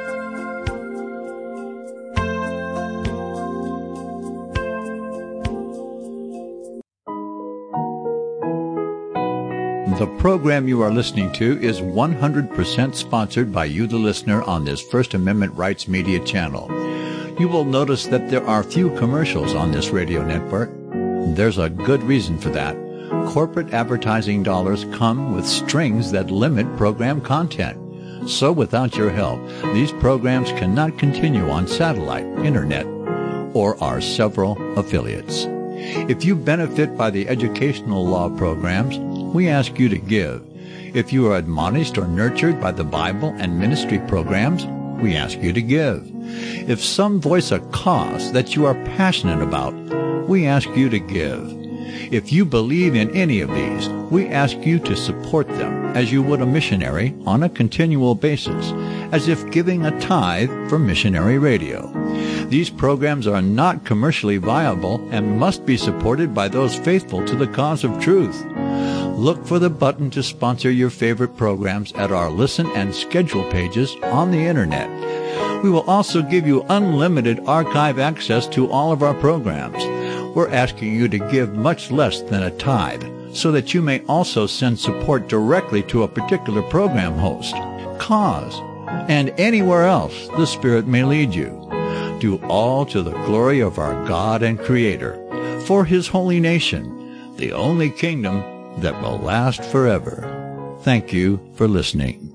[SPEAKER 3] The program you are listening to is 100% sponsored by you, the listener, on this First Amendment Rights Media channel. You will notice that there are few commercials on this radio network. There's a good reason for that. Corporate advertising dollars come with strings that limit program content. So without your help, these programs cannot continue on satellite, internet, or our several affiliates. If you benefit by the educational law programs, we ask you to give. If you are admonished or nurtured by the Bible and ministry programs, we ask you to give. If some voice a cause that you are passionate about, we ask you to give. If you believe in any of these, we ask you to support them as you would a missionary on a continual basis, as if giving a tithe for missionary radio. These programs are not commercially viable and must be supported by those faithful to the cause of truth. Look for the button to sponsor your favorite programs at our listen and schedule pages on the Internet. We will also give you unlimited archive access to all of our programs. We're asking you to give much less than a tithe, so that you may also send support directly to a particular program host, cause, and anywhere else the Spirit may lead you. Do all to the glory of our God and Creator, for His holy nation, the only kingdom that will last forever. Thank you for listening.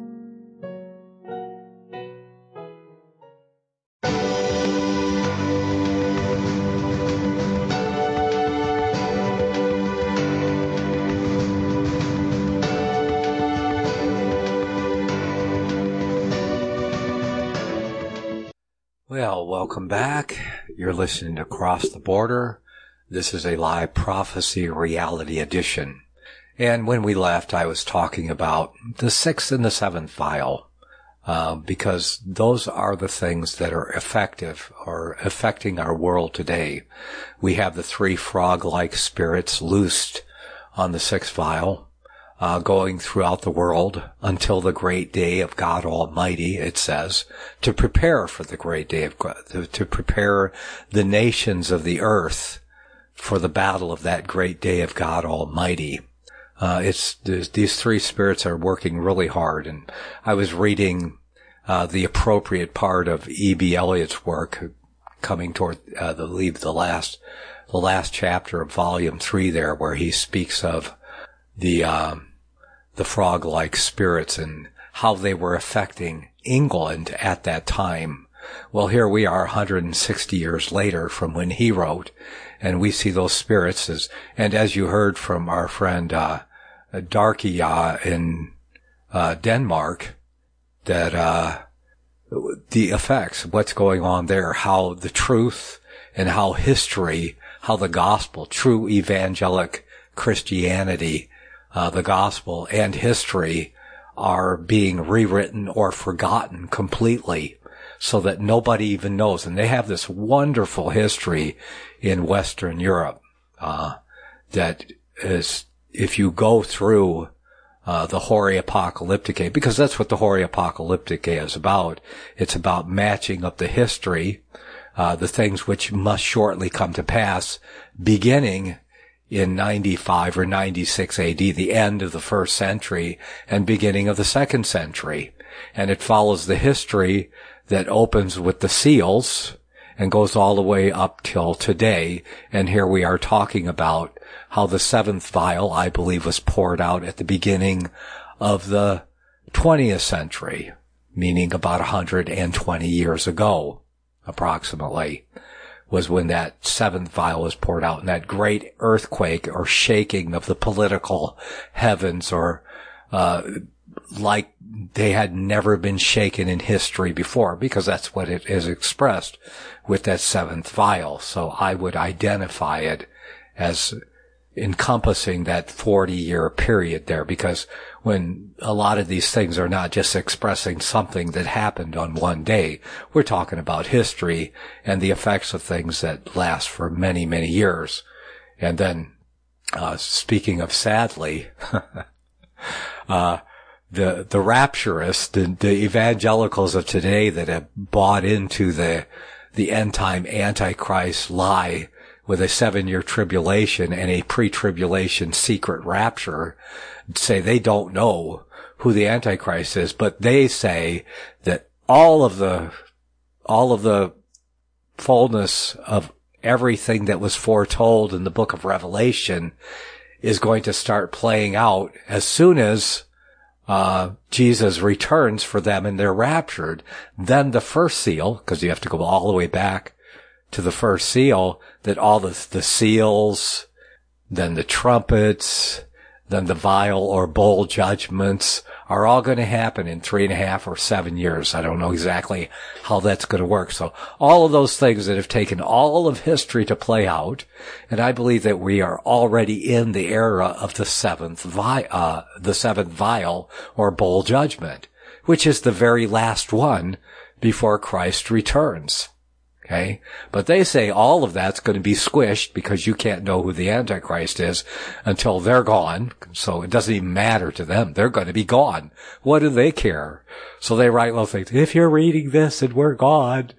[SPEAKER 1] Well, welcome back. You're listening to Across the Border. This is a live prophecy reality edition. And when we left, I was talking about the sixth and the seventh vial, because those are the things that are effective or affecting our world today. We have the three frog-like spirits loosed on the sixth vial, going throughout the world until the great day of God Almighty, it says, to prepare for the great day of God, to prepare the nations of the earth for the battle of that great day of God Almighty. These three spirits are working really hard, and I was reading the appropriate part of E.B. Elliott's work, coming toward the last chapter of Volume 3 there, where he speaks of the frog-like spirits and how they were affecting England at that time. Well, here we are 160 years later from when he wrote, and we see those spirits as you heard from our friend Darkia in Denmark, that the effects, what's going on there, how the truth and how history, how the gospel, true evangelic Christianity, the gospel and history are being rewritten or forgotten completely, so that nobody even knows. And they have this wonderful history in Western Europe that is, if you go through the Horia Apocalyptica, because that's what the Horia Apocalyptica is about. It's about matching up the history, the things which must shortly come to pass, beginning in 95 or 96 AD, the end of the first century and beginning of the second century. And it follows the history that opens with the seals and goes all the way up till today. And here we are talking about how the seventh vial, I believe, was poured out at the beginning of the 20th century, meaning about 120 years ago, approximately, was when that seventh vial was poured out, and that great earthquake or shaking of the political heavens, or like they had never been shaken in history before, because that's what it is expressed with that seventh vial. So I would identify it as encompassing that 40-year period there, because when a lot of these things are not just expressing something that happened on one day, we're talking about history and the effects of things that last for many, many years. And then, speaking of sadly, the rapturists, the evangelicals of today that have bought into the end time Antichrist lie with a 7-year tribulation and a pre-tribulation secret rapture, say they don't know who the Antichrist is, but they say that all of the fullness of everything that was foretold in the book of Revelation is going to start playing out as soon as Jesus returns for them and they're raptured. Then the first seal, because you have to go all the way back to the first seal, that all the seals, then the trumpets, then the vial or bowl judgments are all going to happen in 3.5 or 7 years. I don't know exactly how that's going to work. So all of those things that have taken all of history to play out, and I believe that we are already in the era of the seventh vial or bowl judgment, which is the very last one before Christ returns. Okay? But they say all of that's going to be squished because you can't know who the Antichrist is until they're gone. So it doesn't even matter to them. They're going to be gone. What do they care? So they write little things. If you're reading this and we're gone.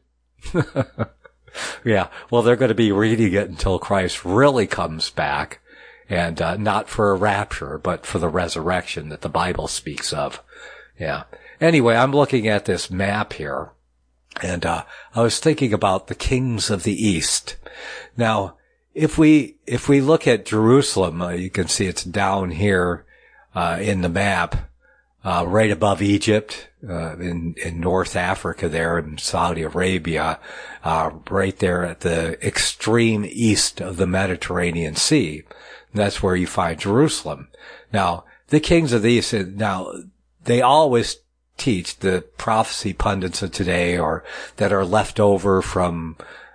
[SPEAKER 1] Yeah. Well, they're going to be reading it until Christ really comes back, and not for a rapture, but for the resurrection that the Bible speaks of. Yeah. Anyway, I'm looking at this map here. And I was thinking about the kings of the East. Now, if we look at Jerusalem, you can see it's down here in the map, right above Egypt, in North Africa there, in Saudi Arabia, right there at the extreme east of the Mediterranean Sea. And that's where you find Jerusalem. Now, the kings of the East, now, they always teach, the prophecy pundits of today, or that are left over from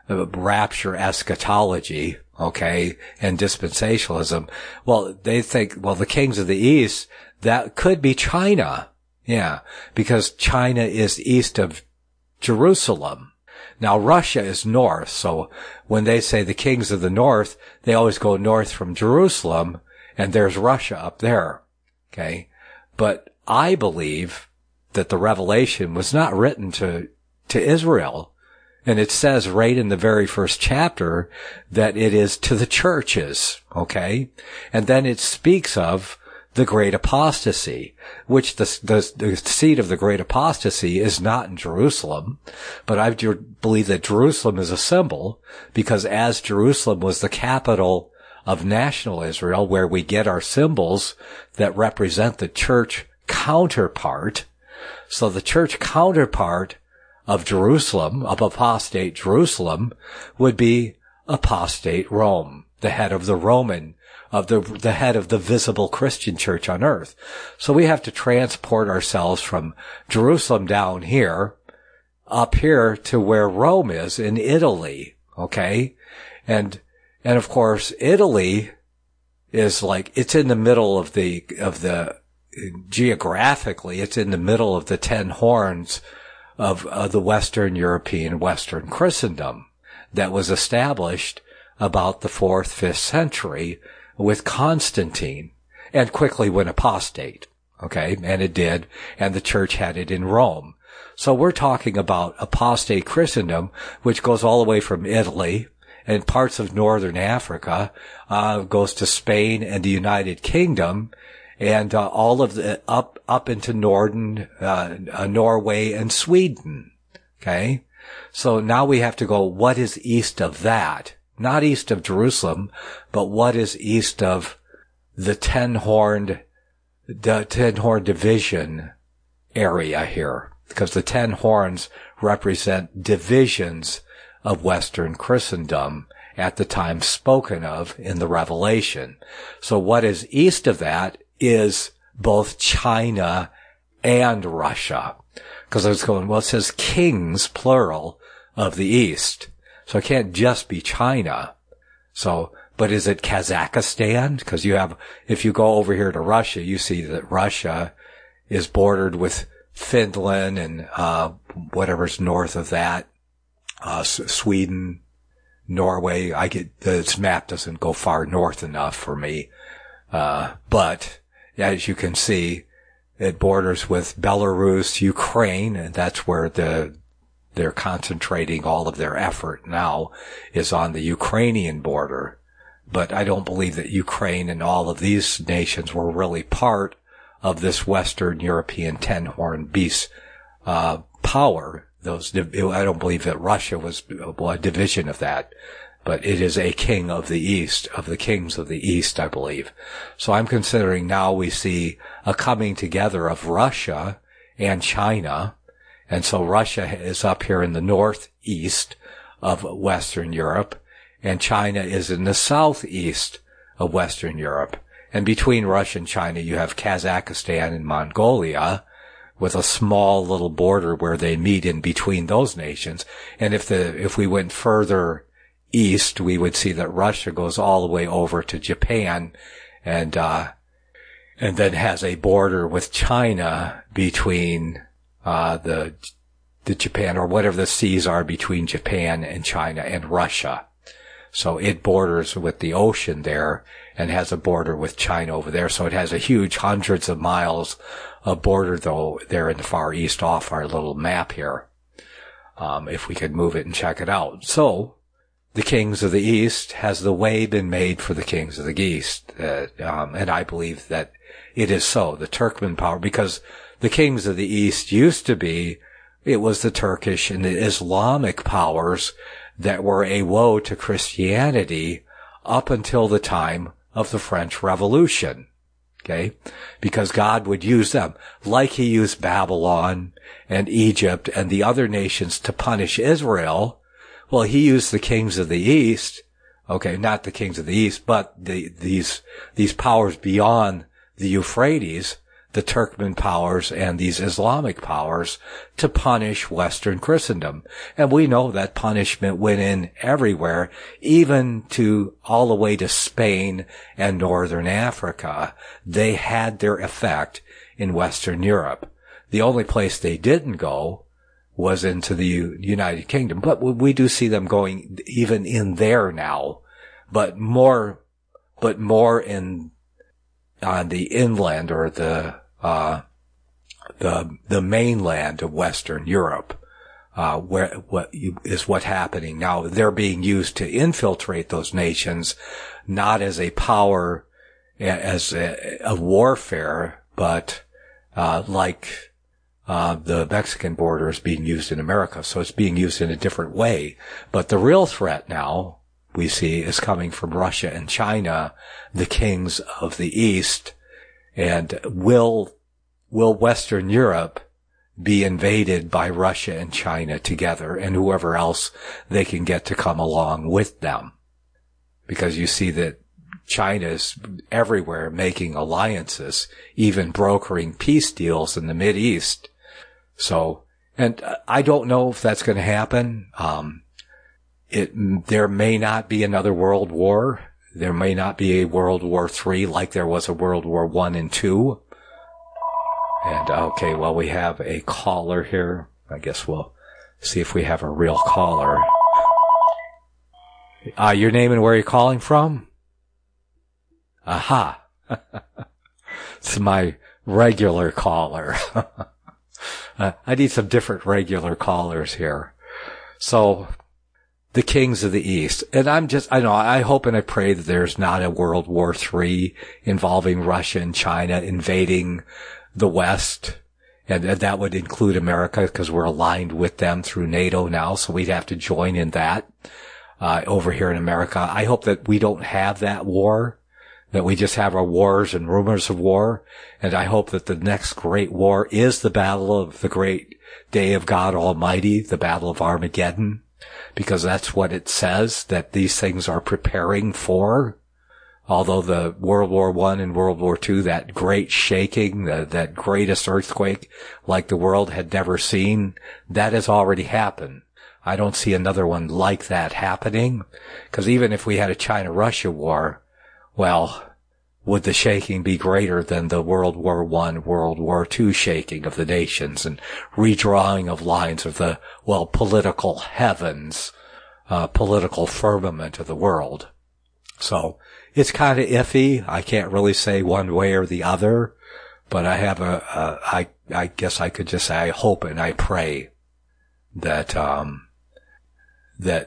[SPEAKER 1] rapture eschatology, okay, and dispensationalism. Well, they think, well, the kings of the East, that could be China. Yeah, because China is east of Jerusalem. Now, Russia is north, so when they say the kings of the north, they always go north from Jerusalem, and there's Russia up there, okay? But I believe that the Revelation was not written to Israel. And it says right in the very first chapter that it is to the churches, okay? And then it speaks of the great apostasy, which the seat of the great apostasy is not in Jerusalem. But I believe that Jerusalem is a symbol, because as Jerusalem was the capital of national Israel, where we get our symbols that represent the church counterpart. So the church counterpart of Jerusalem, of apostate Jerusalem, would be apostate Rome, the head of the Roman, of the head of the visible Christian church on earth. So we have to transport ourselves from Jerusalem down here, up here to where Rome is in Italy, okay? And of course, Italy is like, it's in the middle of the geographically, it's in the middle of the 10 horns of the Western European, Western Christendom that was established about the 4th, 5th century with Constantine, and quickly went apostate. Okay. And it did. And the church had it in Rome. So we're talking about apostate Christendom, which goes all the way from Italy and parts of northern Africa, goes to Spain and the United Kingdom, and all of the up into northern Norway and Sweden. Okay, so now we have to go, what is east of that? Not east of Jerusalem, but what is east of the 10-horned division area here? Because the 10 horns represent divisions of Western Christendom at the time spoken of in the Revelation. So what is east of that is both China and Russia. Because I was going, well, it says kings, plural, of the East. So it can't just be China. So, but is it Kazakhstan? Because if you go over here to Russia, you see that Russia is bordered with Finland and, whatever's north of that, Sweden, Norway. This map doesn't go far north enough for me. But as you can see, it borders with Belarus, Ukraine, and that's where they're concentrating all of their effort now is on the Ukrainian border. But I don't believe that Ukraine and all of these nations were really part of this Western European ten-horn beast, power. I don't believe that Russia was a division of that, but it is a king of the East, of the kings of the East, I believe. So I'm considering now we see a coming together of Russia and China. And so Russia is up here in the northeast of Western Europe, and China is in the southeast of Western Europe. And between Russia and China, you have Kazakhstan and Mongolia, with a small little border where they meet in between those nations. And if we went further east, we would see that Russia goes all the way over to Japan and then has a border with China between the Japan, or whatever the seas are between Japan and China and Russia. So it borders with the ocean there and has a border with China over there. So it has a huge hundreds of miles of border though there in the Far East off our little map here. If we could move it and check it out. So the kings of the East, has the way been made for the kings of the East? And I believe that it is so. The Turkmen power, because the kings of the East it was the Turkish and the Islamic powers that were a woe to Christianity up until the time of the French Revolution. Okay? Because God would use them, like he used Babylon and Egypt and the other nations to punish Israel. Well, he used the kings of the East, okay, not the kings of the East, but these powers beyond the Euphrates, the Turkmen powers and these Islamic powers, to punish Western Christendom. And we know that punishment went in everywhere, even to all the way to Spain and Northern Africa. They had their effect in Western Europe. The only place they didn't go was into the United Kingdom. But we do see them going even in there now, but more in on the inland, or the mainland of Western Europe, what's happening now. They're being used to infiltrate those nations, not as a power, as a warfare, but like the Mexican border is being used in America. So it's being used in a different way. But the real threat now we see is coming from Russia and China, the kings of the East. And will Western Europe be invaded by Russia and China together, and whoever else they can get to come along with them? Because you see that China's everywhere making alliances, even brokering peace deals in the Mideast. So, and I don't know if that's going to happen. There may not be another world war. There may not be a World War III like there was a World War I and II. And, okay, well, we have a caller here. I guess we'll see if we have a real caller. Your name and where you're calling from? Aha. It's my regular caller. I need some different regular callers here. So, the kings of the East. And I hope and I pray that there's not a World War III involving Russia and China invading the West. And that would include America, because we're aligned with them through NATO now. So we'd have to join in that, over here in America. I hope that we don't have that war, that we just have our wars and rumors of war. And I hope that the next great war is the battle of the great day of God Almighty, the battle of Armageddon. Because that's what it says that these things are preparing for. Although the World War I and World War II, that great shaking, that greatest earthquake like the world had never seen, that has already happened. I don't see another one like that happening. Because even if we had a China-Russia war, well, would the shaking be greater than the World War I, World War II shaking of the nations and redrawing of lines of the, well, political heavens, political firmament of the world? So it's kind of iffy. I can't really say one way or the other, but I have I guess I could just say I hope and I pray that, that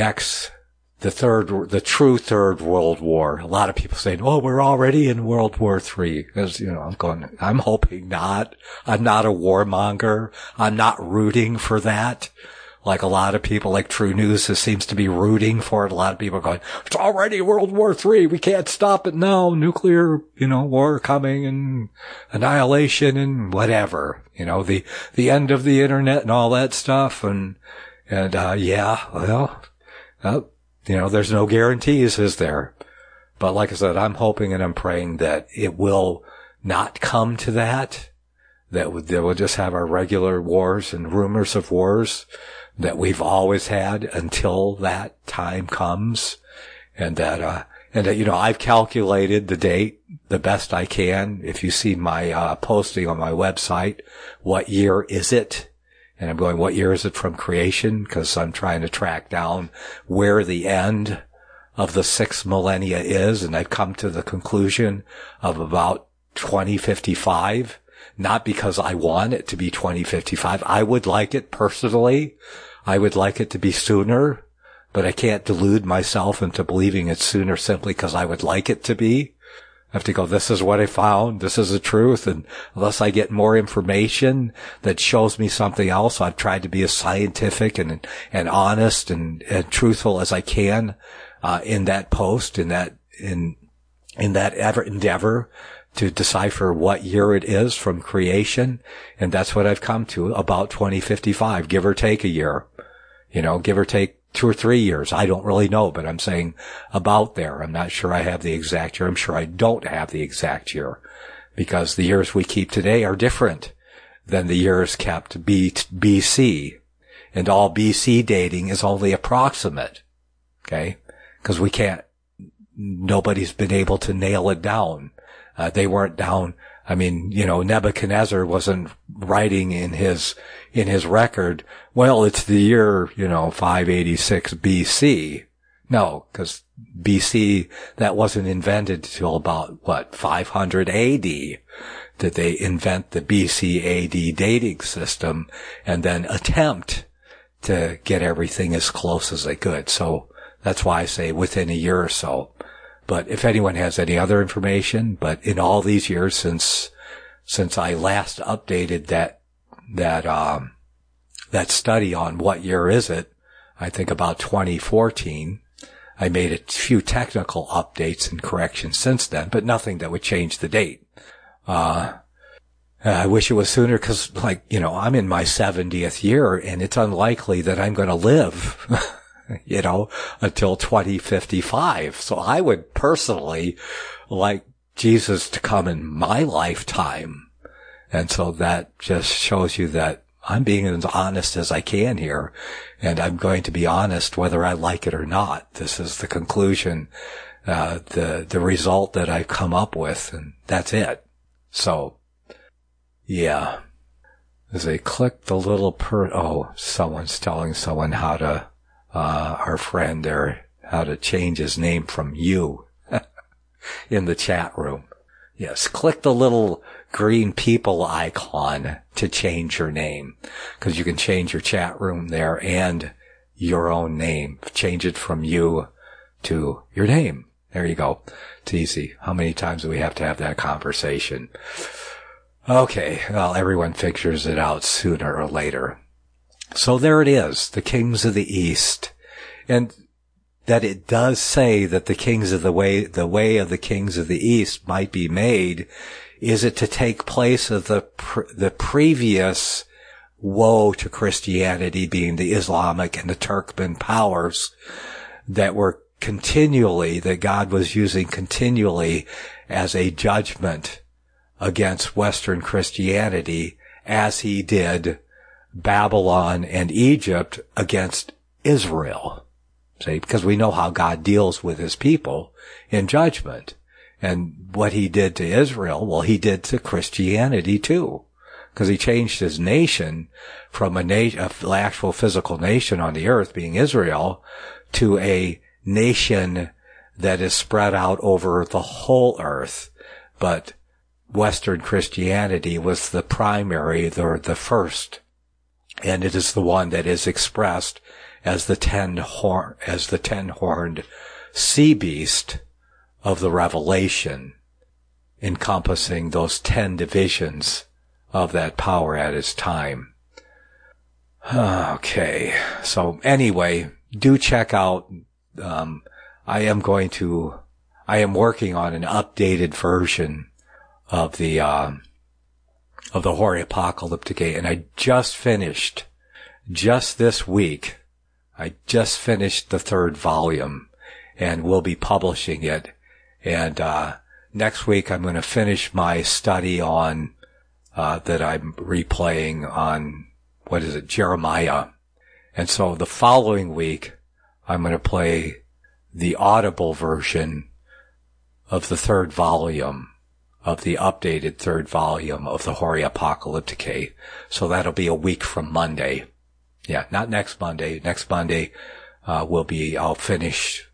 [SPEAKER 1] the true third world war. A lot of people saying, "Oh, we're already in World War III." As you know, I'm hoping not. I'm not a warmonger. I'm not rooting for that. Like a lot of people, like True News seems to be rooting for it. A lot of people are going, "It's already World War III. We can't stop it now. Nuclear, war coming and annihilation and whatever. The end of the internet and all that stuff." There's no guarantees, is there? But like I said, I'm hoping and I'm praying that it will not come to that we'll just have our regular wars and rumors of wars that we've always had until that time comes. And that I've calculated the date the best I can. If you see my, posting on my website, what year is it? And I'm going, what year is it from creation? Because I'm trying to track down where the end of the 6th millennia is. And I've come to the conclusion of about 2055. Not because I want it to be 2055. I would like it personally. I would like it to be sooner. But I can't delude myself into believing it's sooner simply because I would like it to be. I have to go, this is what I found. This is the truth. And unless I get more information that shows me something else, I've tried to be as scientific and honest and truthful as I can, in that post, in that endeavor to decipher what year it is from creation. And that's what I've come to, about 2055, give or take a year, give or take 2 or 3 years. I don't really know, but I'm saying about there. I'm not sure I have the exact year. I'm sure I don't have the exact year because the years we keep today are different than the years kept BC. And all BC dating is only approximate. Okay. Because nobody's been able to nail it down. They weren't down. I mean, Nebuchadnezzar wasn't writing in his record, well, it's the year, 586 BC. No, because BC, that wasn't invented till about, 500 AD. Did they invent the BC AD dating system and then attempt to get everything as close as they could. So that's why I say within a year or so. But if anyone has any other information, but in all these years since I last updated that study on what year is it, I think about 2014, I made a few technical updates and corrections since then, but nothing that would change the date. I wish it was sooner because, I'm in my 70th year and it's unlikely that I'm going to live until 2055. So I would personally like Jesus to come in my lifetime. And so that just shows you that I'm being as honest as I can here. And I'm going to be honest whether I like it or not. This is the conclusion, the result that I've come up with, and that's it. So, yeah. As they click the little someone's telling someone how to, our friend there, how to change his name from you in the chat room. Yes, click the little green people icon to change your name, because you can change your chat room there and your own name. Change it from you to your name. There you go. It's easy. How many times do we have to have that conversation? Okay, well, everyone figures it out sooner or later. So there it is, the kings of the East. And that it does say that the kings of the way of the kings of the East might be made. Is it to take place of the previous woe to Christianity, being the Islamic and the Turkmen powers that God was using continually as a judgment against Western Christianity, as he did Babylon and Egypt against Israel. See, because we know how God deals with his people in judgment. And what he did to Israel, well, he did to Christianity too. Because he changed his nation from an actual physical nation on the earth, being Israel, to a nation that is spread out over the whole earth. But Western Christianity was the primary, the first. And it is the one that is expressed as the ten-horned sea beast of the Revelation, encompassing those 10 divisions of that power at its time. Okay. So anyway, do check out, I am working on an updated version of the Hori Apocalypticae, and I just this week, the 3rd volume, and we'll be publishing it. And next week I'm going to finish my study on that I'm replaying on, Jeremiah. And so the following week I'm going to play the audible version of the 3rd volume, of the updated 3rd volume of the Hori Apocalypticae. So that'll be a week from Monday. Yeah, not next Monday. Next Monday I'll finish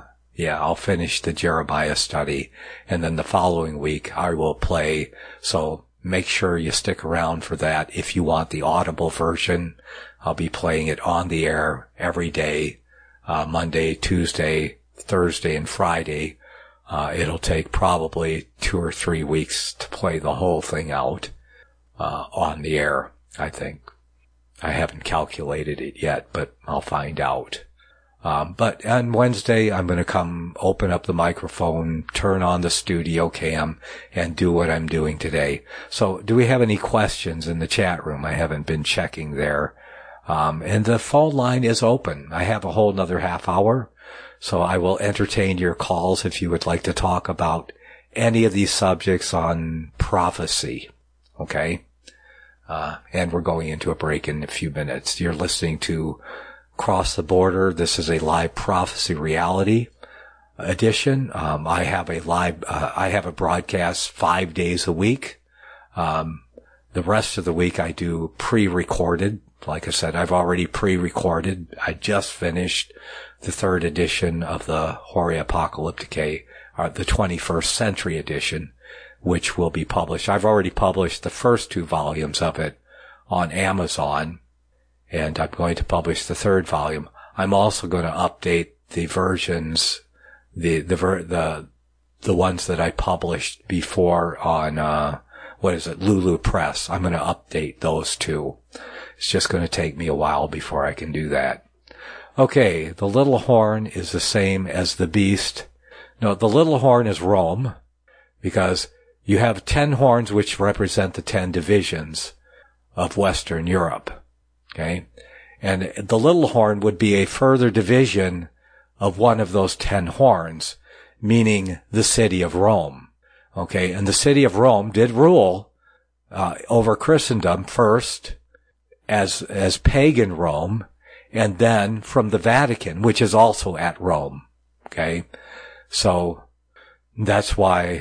[SPEAKER 1] the Jeremiah study, and then the following week I will play. So make sure you stick around for that. If you want the audible version, I'll be playing it on the air every day, Monday, Tuesday, Thursday, and Friday. It'll take probably 2 or 3 weeks to play the whole thing out on the air, I think. I haven't calculated it yet, but I'll find out. But on Wednesday, I'm going to come open up the microphone, turn on the studio cam, and do what I'm doing today. So do we have any questions in the chat room? I haven't been checking there. And the phone line is open. I have a whole another half hour, so I will entertain your calls if you would like to talk about any of these subjects on prophecy. Okay? And we're going into a break in a few minutes. You're listening to Cross the Border. This is a live prophecy reality edition. I have a broadcast 5 days a week. The rest of the week I do pre-recorded. Like I said, I've already pre-recorded. I just finished the 3rd edition of the Hori Apocalypticae, the 21st century edition, which will be published. I've already published the first 2 volumes of it on Amazon, and I'm going to publish the 3rd volume. I'm also going to update the versions, the ones that I published before on, Lulu Press. I'm going to update those too. It's just going to take me a while before I can do that. Okay, the little horn is the same as the beast. No, the little horn is Rome, because you have 10 horns which represent the 10 divisions of Western Europe. Okay? And the little horn would be a further division of one of those 10 horns, meaning the city of Rome. Okay? And the city of Rome did rule over Christendom first as pagan Rome, and then from the Vatican, which is also at Rome. Okay? So that's why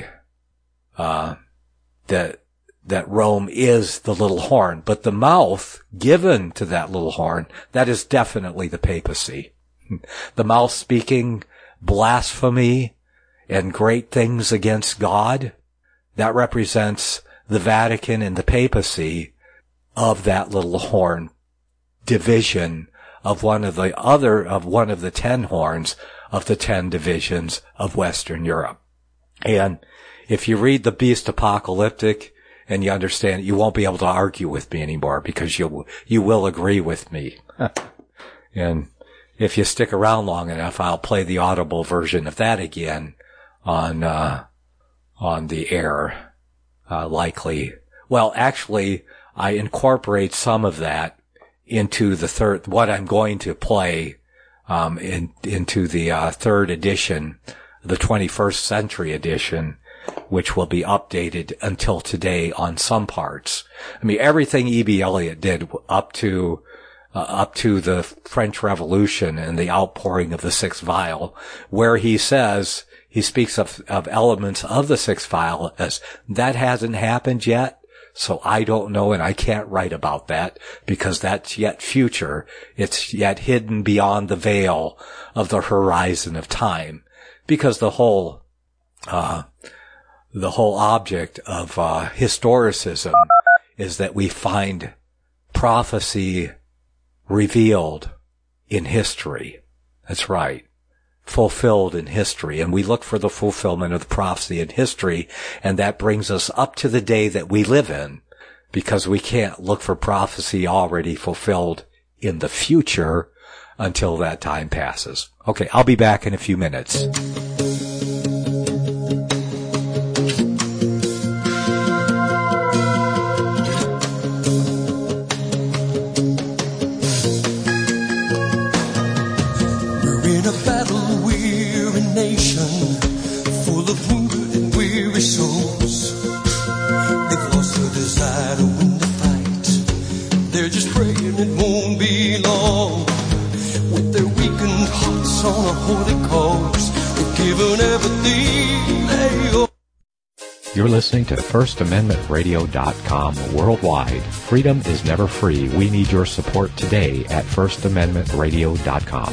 [SPEAKER 1] that Rome is the little horn, but the mouth given to that little horn, that is definitely the papacy. The mouth speaking blasphemy and great things against God, that represents the Vatican and the papacy of that little horn division of one of the 10 horns of the 10 divisions of Western Europe. And if you read the Beast Apocalyptic and you understand, you won't be able to argue with me anymore, because you will agree with me. And if you stick around long enough, I'll play the audible version of that again on the air, likely. Well, actually, I incorporate some of that into what I'm going to play, into the 3rd edition, the 21st century edition, which will be updated until today on some parts. I mean, everything E.B. Elliott did up to the French Revolution and the outpouring of the Sixth Vial, where he speaks of elements of the Sixth Vial as that hasn't happened yet, so I don't know and I can't write about that because that's yet future. It's yet hidden beyond the veil of the horizon of time, because the whole object of historicism is that we find prophecy revealed in history. That's right. Fulfilled in history. And we look for the fulfillment of the prophecy in history, and that brings us up to the day that we live in, because we can't look for prophecy already fulfilled in the future until that time passes. Okay, I'll be back in a few minutes.
[SPEAKER 4] You're listening to FirstAmendmentRadio.com worldwide. Freedom is never free. We need your support today at FirstAmendmentRadio.com.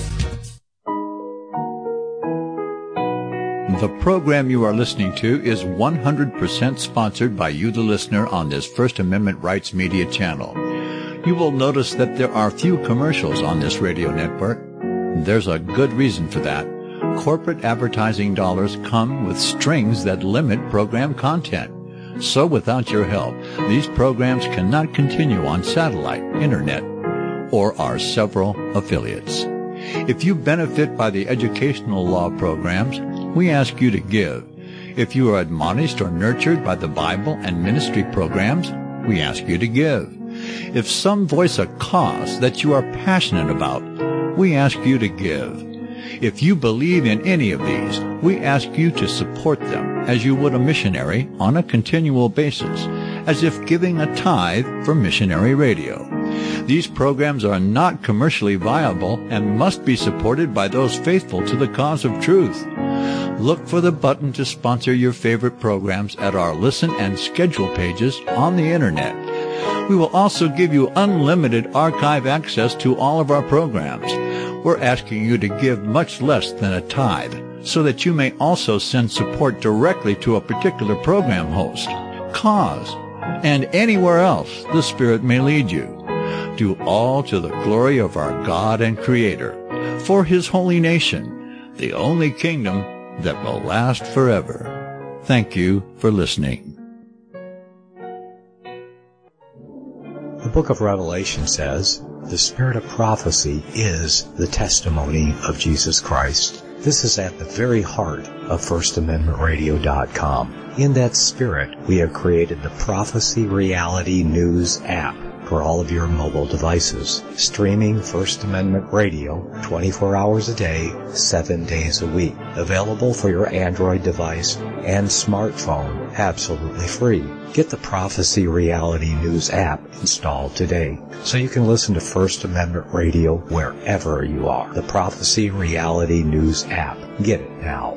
[SPEAKER 3] The program you are listening to is 100% sponsored by you, the listener, on this First Amendment Rights Media channel. You will notice that there are few commercials on this radio network. There's a good reason for that. Corporate advertising dollars come with strings that limit program content. So without your help, these programs cannot continue on satellite, internet, or our several affiliates. If you benefit by the educational law programs, we ask you to give. If you are admonished or nurtured by the Bible and ministry programs, we ask you to give. If some voice a cause that you are passionate about, we ask you to give. If you believe in any of these, we ask you to support them as you would a missionary on a continual basis, as if giving a tithe for missionary radio. These programs are not commercially viable and must be supported by those faithful to the cause of truth. Look for the button to sponsor your favorite programs at our listen and schedule pages on the Internet. We will also give you unlimited archive access to all of our programs. We're asking you to give much less than a tithe, so that you may also send support directly to a particular program host, cause, and anywhere else the Spirit may lead you. Do all to the glory of our God and Creator, for His holy nation, the only kingdom that will last forever. Thank you for listening.
[SPEAKER 5] The book of Revelation says, the spirit of prophecy is the testimony of Jesus Christ. This is at the very heart of FirstAmendmentRadio.com. In that spirit, we have created the Prophecy Reality News app for all of your mobile devices, streaming First Amendment Radio 24 hours a day, 7 days a week. Available for your Android device and smartphone, absolutely free. Get the Prophecy Reality News app installed today so you can listen to First Amendment Radio wherever you are. The Prophecy Reality News app. Get it now.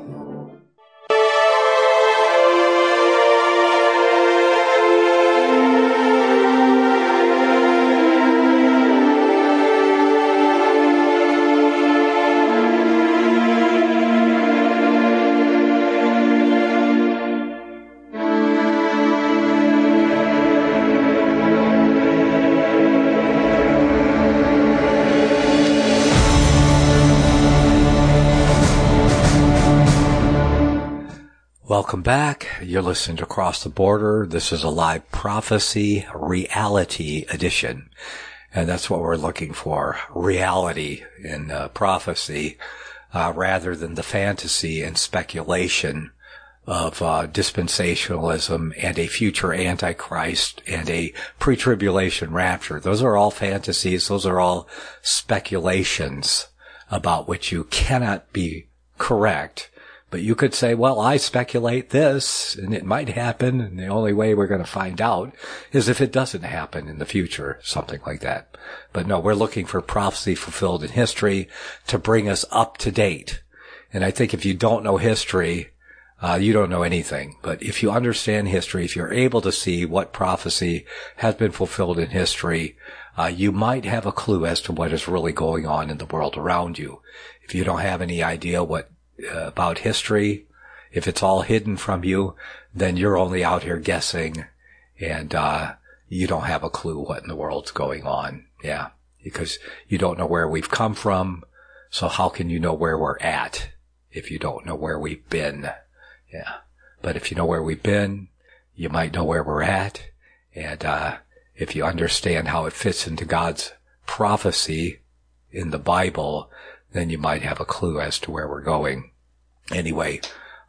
[SPEAKER 1] Welcome back. You're listening to Across the Border. This is a live prophecy reality edition. And that's what we're looking for. Reality in prophecy, rather than the fantasy and speculation of dispensationalism and a future Antichrist and a pre-tribulation rapture. Those are all fantasies. Those are all speculations about which you cannot be correct, But you could say, well, I speculate this, and it might happen, and the only way we're going to find out is if it doesn't happen in the future, something like that. But no, we're looking for prophecy fulfilled in history to bring us up to date. And I think if you don't know history, you don't know anything. But if you understand history, if you're able to see what prophecy has been fulfilled in history, you might have a clue as to what is really going on in the world around you. If you don't have any idea about history, if it's all hidden from you, then you're only out here guessing, and you don't have a clue what in the world's going on. Yeah, because you don't know where we've come from, so how can you know where we're at if you don't know where we've been? Yeah, but if you know where we've been, you might know where we're at, and if you understand how it fits into God's prophecy in the Bible, then you might have a clue as to where we're going. Anyway,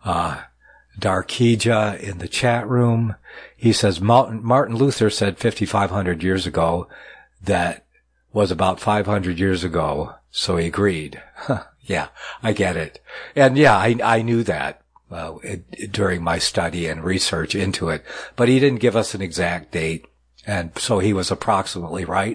[SPEAKER 1] Darkija in the chat room, he says, Martin Luther said 5,500 years ago that was about 500 years ago, so he agreed. Yeah, I get it. And yeah, I knew that during my study and research into it, but he didn't give us an exact date, and so he was approximately right.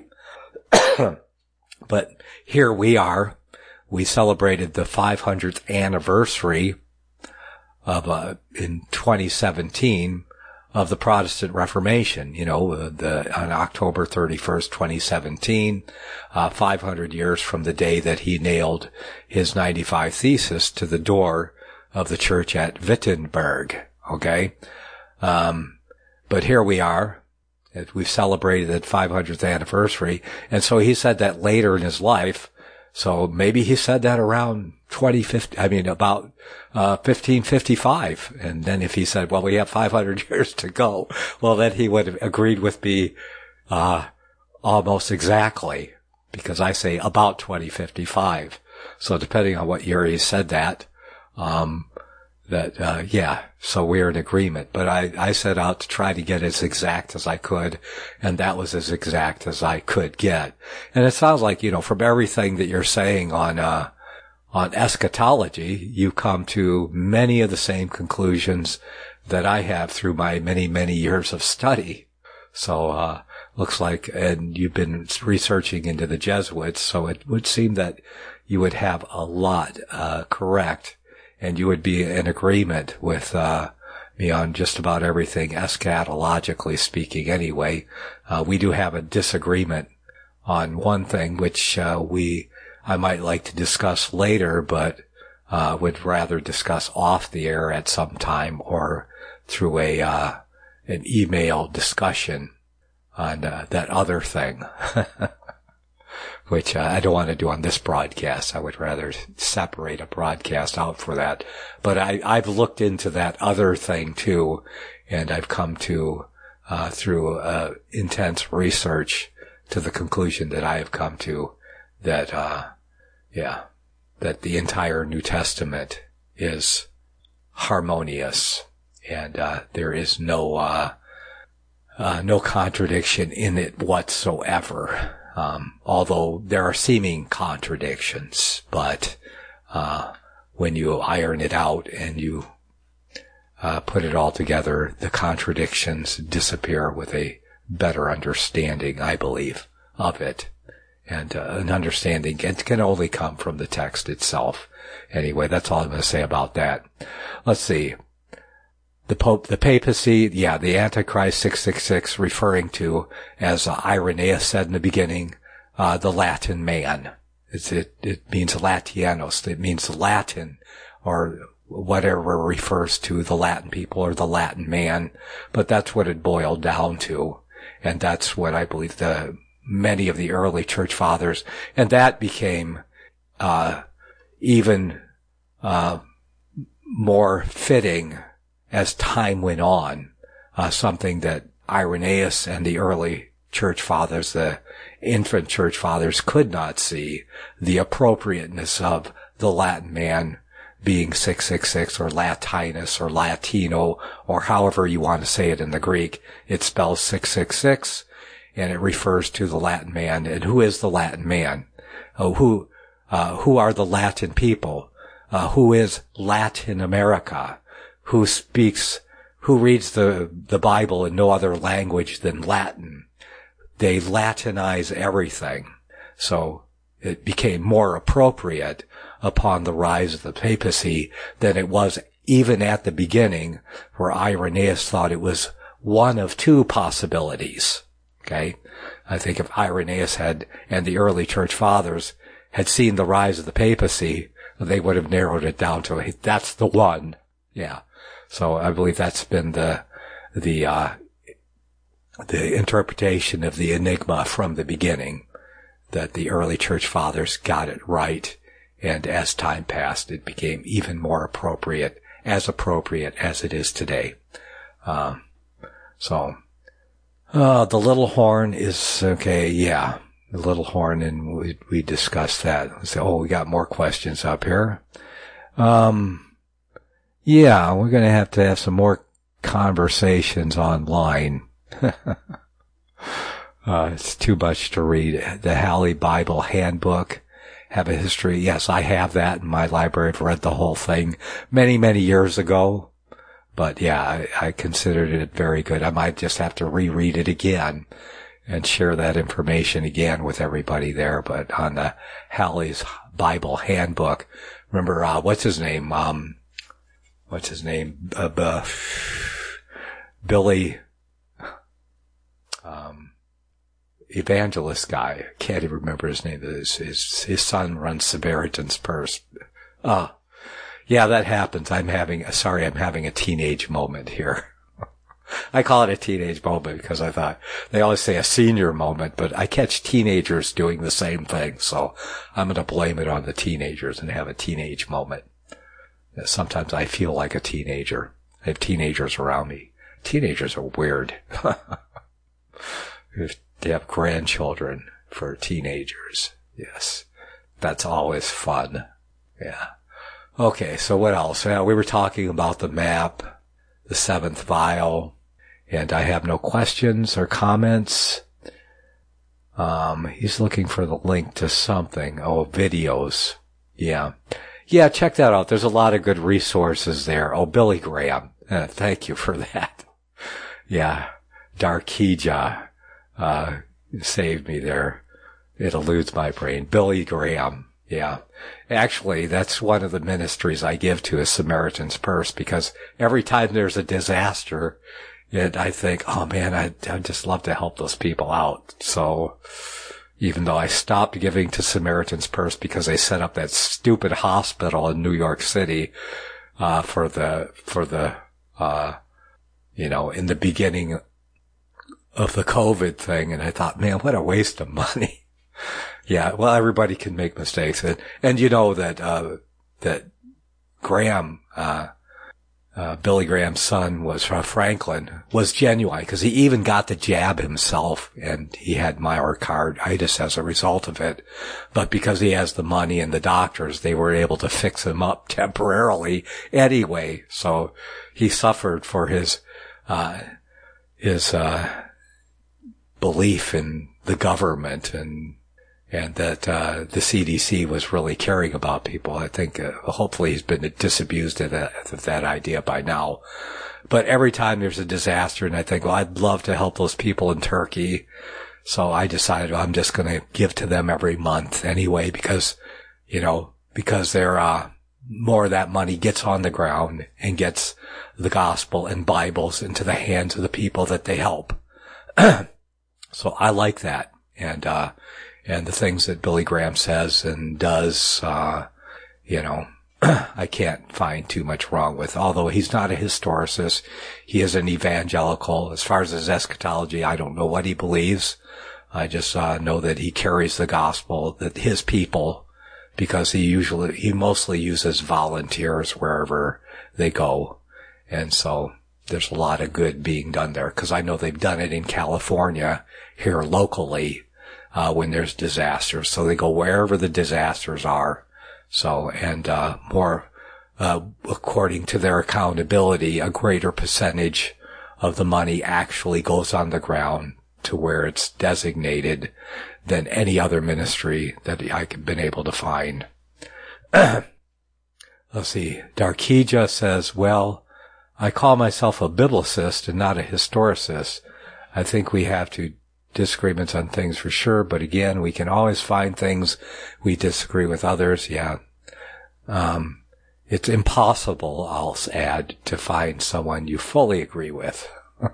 [SPEAKER 1] But here we are. We celebrated the 500th anniversary of in 2017 of the Protestant Reformation. You know, on October 31st, 2017, 500 years from the day that he nailed his 95 Thesis to the door of the church at Wittenberg. Okay, but here we are. We've celebrated that 500th anniversary, and so he said that later in his life. So maybe he said that around about 1555. And then if he said, well, we have 500 years to go, well, then he would have agreed with me almost exactly, because I say about 2055. So depending on what year he said that, yeah, so we're in agreement. But I set out to try to get as exact as I could, and that was as exact as I could get. And it sounds like, you know, from everything that you're saying on eschatology, you come to many of the same conclusions that I have through my many, many years of study. So, looks like, and you've been researching into the Jesuits, so it would seem that you would have a lot, correct. And you would be in agreement with me on just about everything, eschatologically speaking anyway. We do have a disagreement on one thing, which I might like to discuss later, but would rather discuss off the air at some time or through an email discussion on that other thing. Which I don't want to do on this broadcast. I would rather separate a broadcast out for that. But I've looked into that other thing too, and I've come to, through intense research, to the conclusion that I have come to that, that the entire New Testament is harmonious, and there is no contradiction in it whatsoever. Although there are seeming contradictions, but when you iron it out and you put it all together, the contradictions disappear with a better understanding, I believe, of it. And an understanding can only come from the text itself. Anyway, that's all I'm going to say about that. Let's see. The Pope, the papacy, yeah, the Antichrist 666, referring to, as Irenaeus said in the beginning, the Latin man. It means Latianos. It means Latin, or whatever refers to the Latin people or the Latin man. But that's what it boiled down to. And that's what I believe many of the early church fathers, and that became, even, more fitting as time went on, something that Irenaeus and the early church fathers, the infant church fathers, could not see, the appropriateness of the Latin man being 666 or Latinus or Latino, or however you want to say it in the Greek. It spells 666, and it refers to the Latin man. And who is the Latin man? Who are the Latin people? who is Latin America, who reads the Bible in no other language than Latin. They Latinize everything. So it became more appropriate upon the rise of the papacy than it was even at the beginning, where Irenaeus thought it was one of two possibilities. Okay? I think if Irenaeus and the early church fathers had seen the rise of the papacy, they would have narrowed it down to, that's the one. Yeah. So I believe that's been the interpretation of the enigma from the beginning, that the early church fathers got it right, and as time passed, it became even more appropriate as it is today. The little horn is, okay, yeah, the little horn, and we discussed that. We got more questions up here. Yeah, we're going to have some more conversations online. It's too much to read. The Halley Bible Handbook, have a history. Yes, I have that in my library. I've read the whole thing many, many years ago. But yeah, I considered it very good. I might just have to reread it again and share that information again with everybody there. But on the Halley's Bible Handbook, remember, what's his name? Billy, evangelist guy. I can't even remember his name. His son runs Samaritan's Purse. Yeah, that happens. I'm having a teenage moment here. I call it a teenage moment because I thought they always say a senior moment, but I catch teenagers doing the same thing. So I'm going to blame it on the teenagers and have a teenage moment. Sometimes I feel like a teenager. I have teenagers around me. Teenagers are weird. They have grandchildren for teenagers. Yes. That's always fun. Yeah. Okay, so what else? We were talking about the map, the seventh vial, and I have no questions or comments. He's looking for the link to something. Oh, videos. Yeah. Yeah, check that out. There's a lot of good resources there. Oh, Billy Graham. Thank you for that. Yeah. Darkija, saved me there. It eludes my brain. Billy Graham. Yeah. Actually, that's one of the ministries I give to is Samaritan's Purse, because every time there's a disaster, I think, oh man, I'd just love to help those people out. So, even though I stopped giving to Samaritan's Purse because they set up that stupid hospital in New York City, for the in the beginning of the COVID thing, and I thought, man, what a waste of money. Yeah, well, everybody can make mistakes, and you know that Graham, Billy Graham's son was Franklin, was genuine, because he even got the jab himself, and he had myocarditis as a result of it. But because he has the money and the doctors, they were able to fix him up temporarily anyway. So he suffered for his belief in the government and that the CDC was really caring about people. I think hopefully he's been disabused of that idea by now. But every time there's a disaster, and I think, well, I'd love to help those people in Turkey. So I decided I'm just going to give to them every month anyway, because they're more of that money gets on the ground and gets the gospel and Bibles into the hands of the people that they help. So I like that. And the things that Billy Graham says and does, I can't find too much wrong with. Although he's not a historicist, he is an evangelical. As far as his eschatology, I don't know what he believes. I just know that he carries the gospel, that his people, because he mostly uses volunteers wherever they go. And so there's a lot of good being done there, because I know they've done it in California here locally. When there's disasters. So they go wherever the disasters are. So, and, more, according to their accountability, a greater percentage of the money actually goes on the ground to where it's designated than any other ministry that I've been able to find. let's see, Darkija says, well, I call myself a biblicist and not a historicist. I think we have disagreements on things for sure, but again, we can always find things we disagree with others. Yeah. It's impossible, I'll add, to find someone you fully agree with.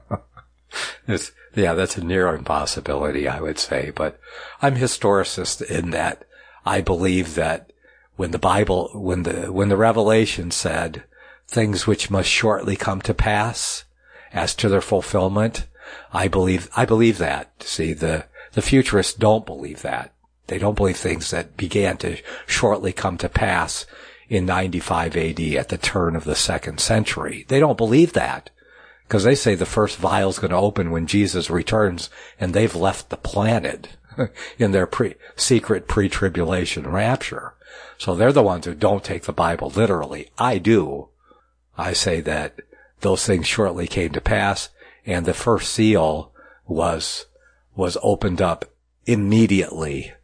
[SPEAKER 1] That's a near impossibility, I would say, but I'm historicist in that I believe that when the Bible, when the Revelation said things which must shortly come to pass as to their fulfillment, I believe that. See, the futurists don't believe that. They don't believe things that began to shortly come to pass in 95 AD at the turn of the 2nd century. They don't believe that because they say the first vial is going to open when Jesus returns and they've left the planet in their secret pre-tribulation rapture. So they're the ones who don't take the Bible literally. I do. I say that those things shortly came to pass and the first seal was opened up immediately,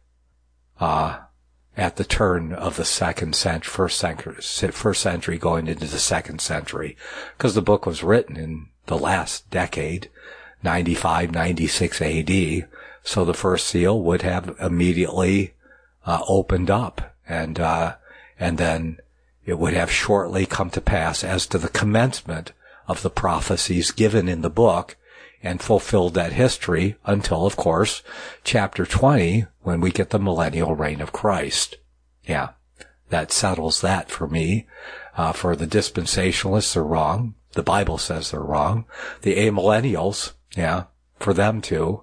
[SPEAKER 1] at the turn of the first century going into the 2nd century, because the book was written in the last decade, 95, 96 AD. So the first seal would have immediately opened up, and then it would have shortly come to pass as to the commencement of the prophecies given in the book, and fulfilled that history until, of course, chapter 20, when we get the millennial reign of Christ. Yeah, that settles that for me. For the dispensationalists, they're wrong. The Bible says they're wrong. The amillennials, yeah, for them too.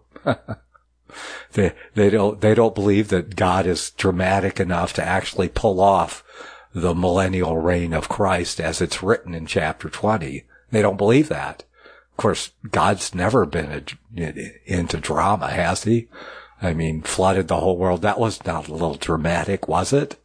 [SPEAKER 1] They don't believe that God is dramatic enough to actually pull off the millennial reign of Christ as it's written in chapter 20. They don't believe that. Of course, God's never been into drama, has he? I mean, flooded the whole world. That was not a little dramatic, was it?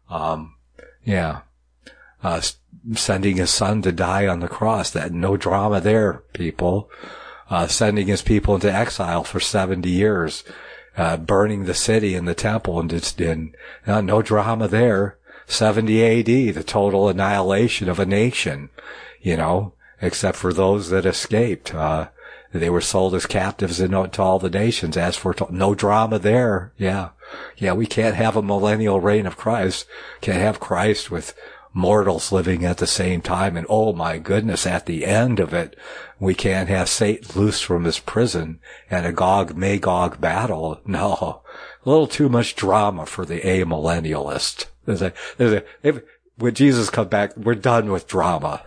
[SPEAKER 1] Sending his son to die on the cross. That no drama there, people. Sending his people into exile for 70 years. Burning the city and the temple and no drama there. 70 AD, the total annihilation of a nation, except for those that escaped. They were sold as captives to all the nations. As for no drama there. Yeah, we can't have a millennial reign of Christ. Can't have Christ with mortals living at the same time. And oh my goodness, at the end of it, we can't have Satan loose from his prison and a Gog-Magog battle. No, a little too much drama for the amillennialist. When Jesus comes back, we're done with drama.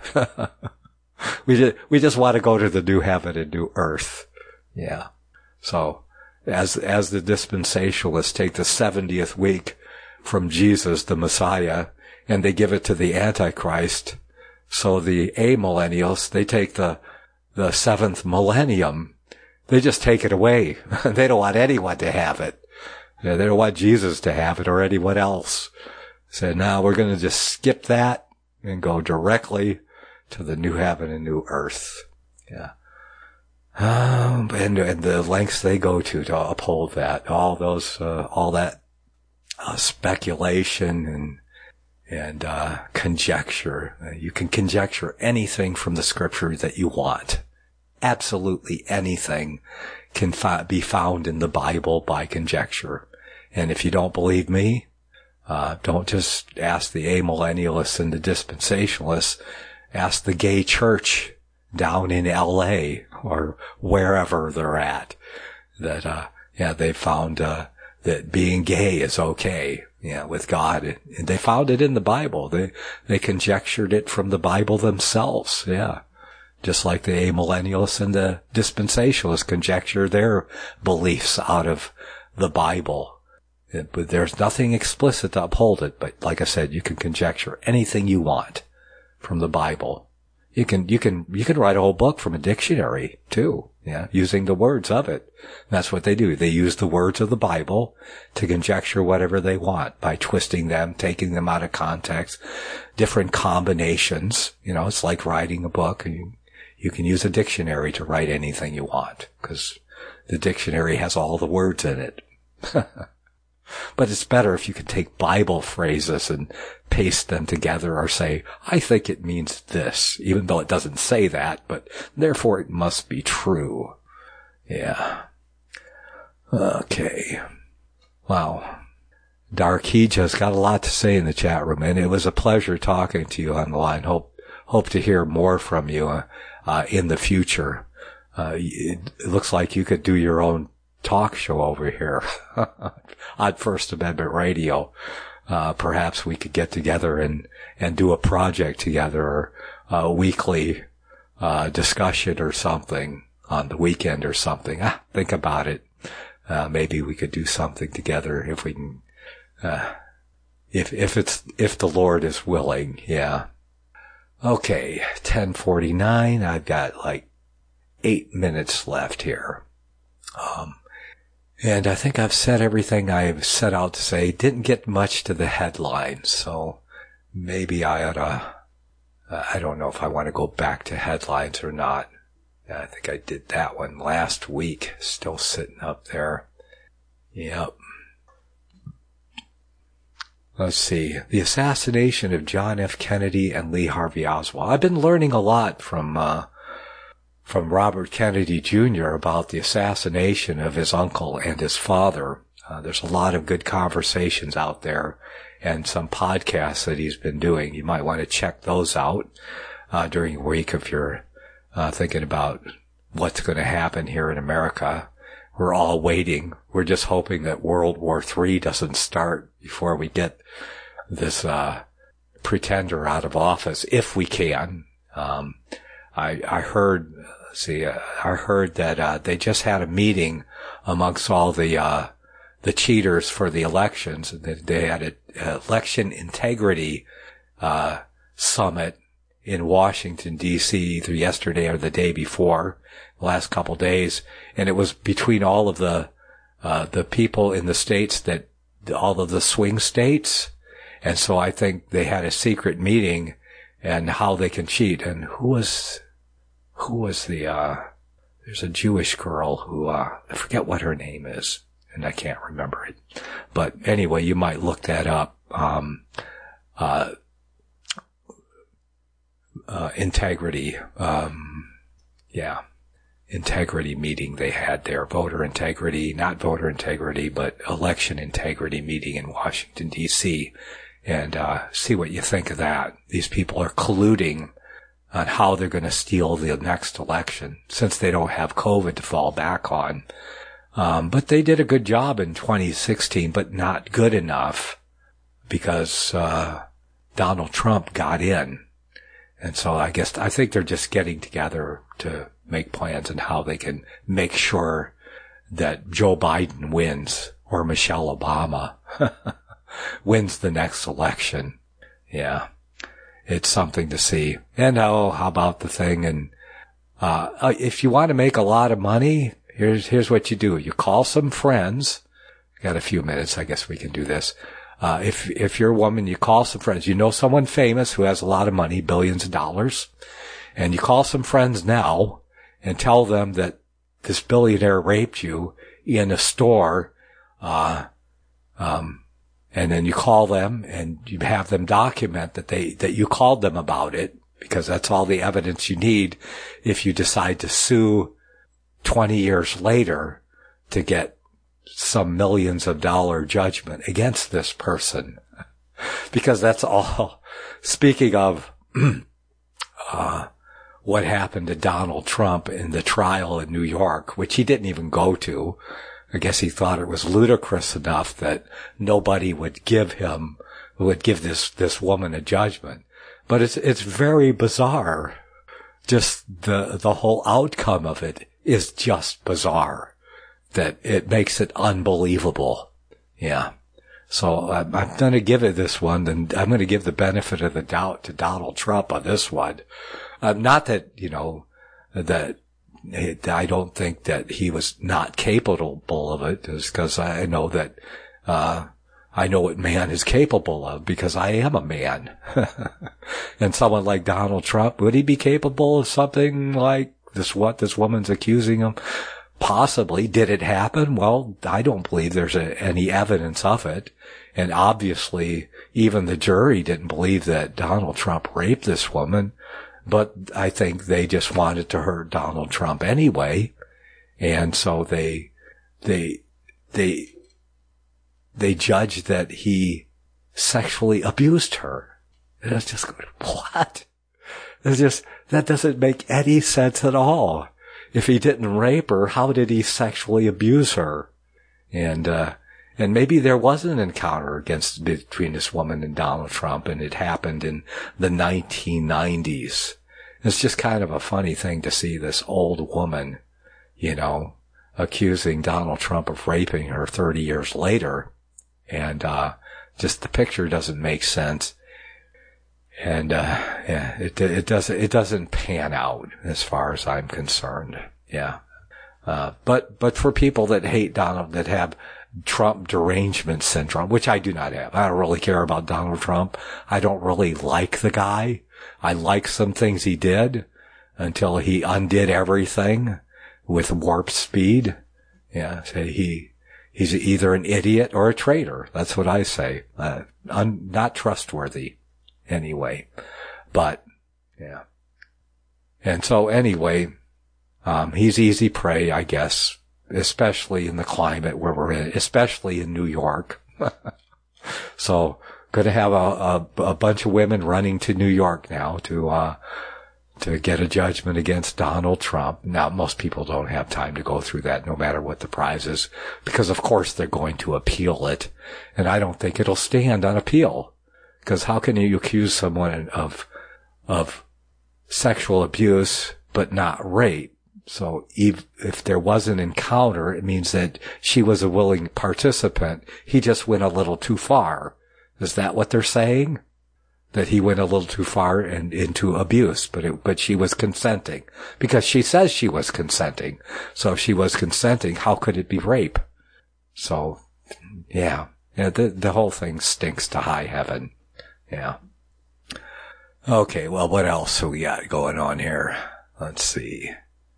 [SPEAKER 1] We just want to go to the new heaven and new earth. Yeah. So, as the dispensationalists take the 70th week from Jesus, the Messiah, and they give it to the Antichrist, so the amillennials, they take the 7th millennium. They just take it away. They don't want anyone to have it. They don't want Jesus to have it or anyone else. So now we're going to just skip that and go directly to the new heaven and new earth. Yeah. And the lengths they go to uphold that, all that speculation and conjecture. You can conjecture anything from the scripture that you want. Absolutely anything can be found in the Bible by conjecture. And if you don't believe me, don't just ask the amillennialists and the dispensationalists. Ask the gay church down in LA or wherever they're at that, they found, that being gay is okay, with God. And they found it in the Bible. They conjectured it from the Bible themselves. Yeah. Just like the amillennialists and the dispensationalists conjecture their beliefs out of the Bible. But there's nothing explicit to uphold it. But like I said, you can conjecture anything you want from the Bible. You can write a whole book from a dictionary too, using the words of it. That's what they do. They use the words of the Bible to conjecture whatever they want by twisting them, taking them out of context, different combinations. It's like writing a book. You can use a dictionary to write anything you want because the dictionary has all the words in it. But it's better if you could take Bible phrases and paste them together or say, I think it means this, even though it doesn't say that, but therefore it must be true. Yeah. Okay. Wow. Darkeja's got a lot to say in the chat room, and it was a pleasure talking to you on the line. Hope to hear more from you in the future. It looks like you could do your own talk show over here on First Amendment Radio. Perhaps we could get together and do a project together, or a weekly discussion or something on the weekend or something. Think about it. Maybe we could do something together if we can, if the Lord is willing. Yeah. Okay. 10:49. I've got like 8 minutes left here. And I think I've said everything I've set out to say. Didn't get much to the headlines, so maybe I ought to, I don't know if I want to go back to headlines or not. I think I did that one last week. Still sitting up there. Yep. Let's see. The assassination of John F. Kennedy and Lee Harvey Oswald. I've been learning a lot from Robert Kennedy Jr. about the assassination of his uncle and his father. There's a lot of good conversations out there and some podcasts that he's been doing. You might want to check those out during the week if you're thinking about what's going to happen here in America. We're all waiting. We're just hoping that World War III doesn't start before we get this pretender out of office, if we can. I heard that they just had a meeting amongst all the cheaters for the elections. They had an election integrity summit in Washington, D.C., either yesterday or the day before, the last couple of days, and it was between all of the people in the states all of the swing states, and so I think they had a secret meeting and how they can cheat. And who was there's a Jewish girl who, I forget what her name is, and I can't remember it. But anyway, you might look that up. Integrity, integrity meeting they had there. Not voter integrity, but election integrity meeting in Washington, D.C. And, see what you think of that. These people are colluding on how they're going to steal the next election, since they don't have COVID to fall back on. But they did a good job in 2016, but not good enough because Donald Trump got in. And so I think they're just getting together to make plans on how they can make sure that Joe Biden wins, or Michelle Obama wins the next election. Yeah. It's something to see. And how about the thing? And if you want to make a lot of money, here's what you do. You call some friends. Got a few minutes. I guess we can do this. If you're a woman, you call some friends. You know someone famous who has a lot of money, billions of dollars, and you call some friends now and tell them that this billionaire raped you in a store, and then you call them and you have them document that you called them about it, because that's all the evidence you need if you decide to sue 20 years later to get some millions of dollar judgment against this person. Because that's all. Speaking of what happened to Donald Trump in the trial in New York, which he didn't even go to. I guess he thought it was ludicrous enough that nobody would give this woman a judgment. But it's very bizarre. Just the whole outcome of it is just bizarre. That it makes it unbelievable. Yeah. So I'm going to give it this one, and I'm going to give the benefit of the doubt to Donald Trump on this one. Not that, that I don't think that he was not capable of it, is because I know that, I know what man is capable of, because I am a man. And someone like Donald Trump, would he be capable of something like what this woman's accusing him? Possibly. Did it happen? Well, I don't believe there's any evidence of it. And obviously, even the jury didn't believe that Donald Trump raped this woman. But I think they just wanted to hurt Donald Trump anyway. And so they judged that he sexually abused her. And it's just, what? It's just, that doesn't make any sense at all. If he didn't rape her, how did he sexually abuse her? And maybe there was an encounter between this woman and Donald Trump, and it happened in the 1990s. It's just kind of a funny thing to see this old woman, accusing Donald Trump of raping her 30 years later. And, just the picture doesn't make sense. And, it doesn't pan out as far as I'm concerned. Yeah. But for people that hate Donald, that have Trump derangement syndrome, which I do not have. I don't really care about Donald Trump. I don't really like the guy. I like some things he did until he undid everything with warp speed. Yeah. So he's either an idiot or a traitor. That's what I say. Not trustworthy. Anyway, but, yeah. And so anyway, he's easy prey, I guess, especially in the climate where we're in, especially in New York. So, gonna have a bunch of women running to New York now to get a judgment against Donald Trump. Now, most people don't have time to go through that, no matter what the prize is, because of course they're going to appeal it, and I don't think it'll stand on appeal. Because how can you accuse someone of sexual abuse but not rape? So if there was an encounter, it means that she was a willing participant. He just went a little too far. Is that what they're saying? That he went a little too far and into abuse, but she was consenting, because she says she was consenting. So if she was consenting, how could it be rape? So, yeah, the whole thing stinks to high heaven. Yeah. Okay, well, what else have we got going on here? Let's see.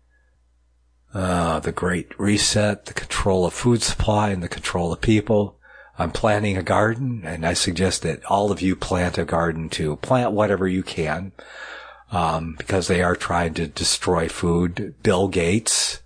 [SPEAKER 1] The Great Reset, the control of food supply, and the control of people. I'm planting a garden, and I suggest that all of you plant a garden too. Plant whatever you can, because they are trying to destroy food. Bill Gates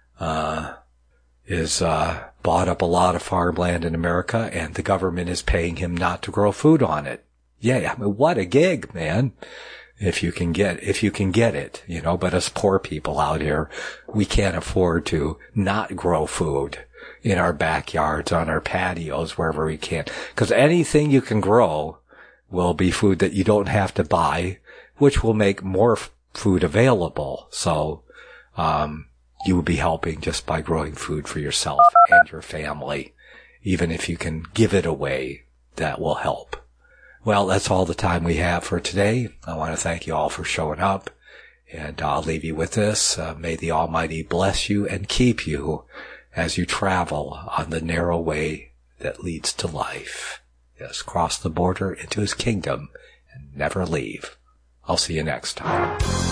[SPEAKER 1] is bought up a lot of farmland in America, and the government is paying him not to grow food on it. Yeah, I mean, what a gig, man. If you can get it, but us poor people out here, we can't afford to not grow food in our backyards, on our patios, wherever we can. Because anything you can grow will be food that you don't have to buy, which will make more food available. So, you will be helping just by growing food for yourself and your family. Even if you can give it away, that will help. Well, that's all the time we have for today. I want to thank you all for showing up, and I'll leave you with this. May the Almighty bless you and keep you as you travel on the narrow way that leads to life. Yes, cross the border into His kingdom and never leave. I'll see you next time.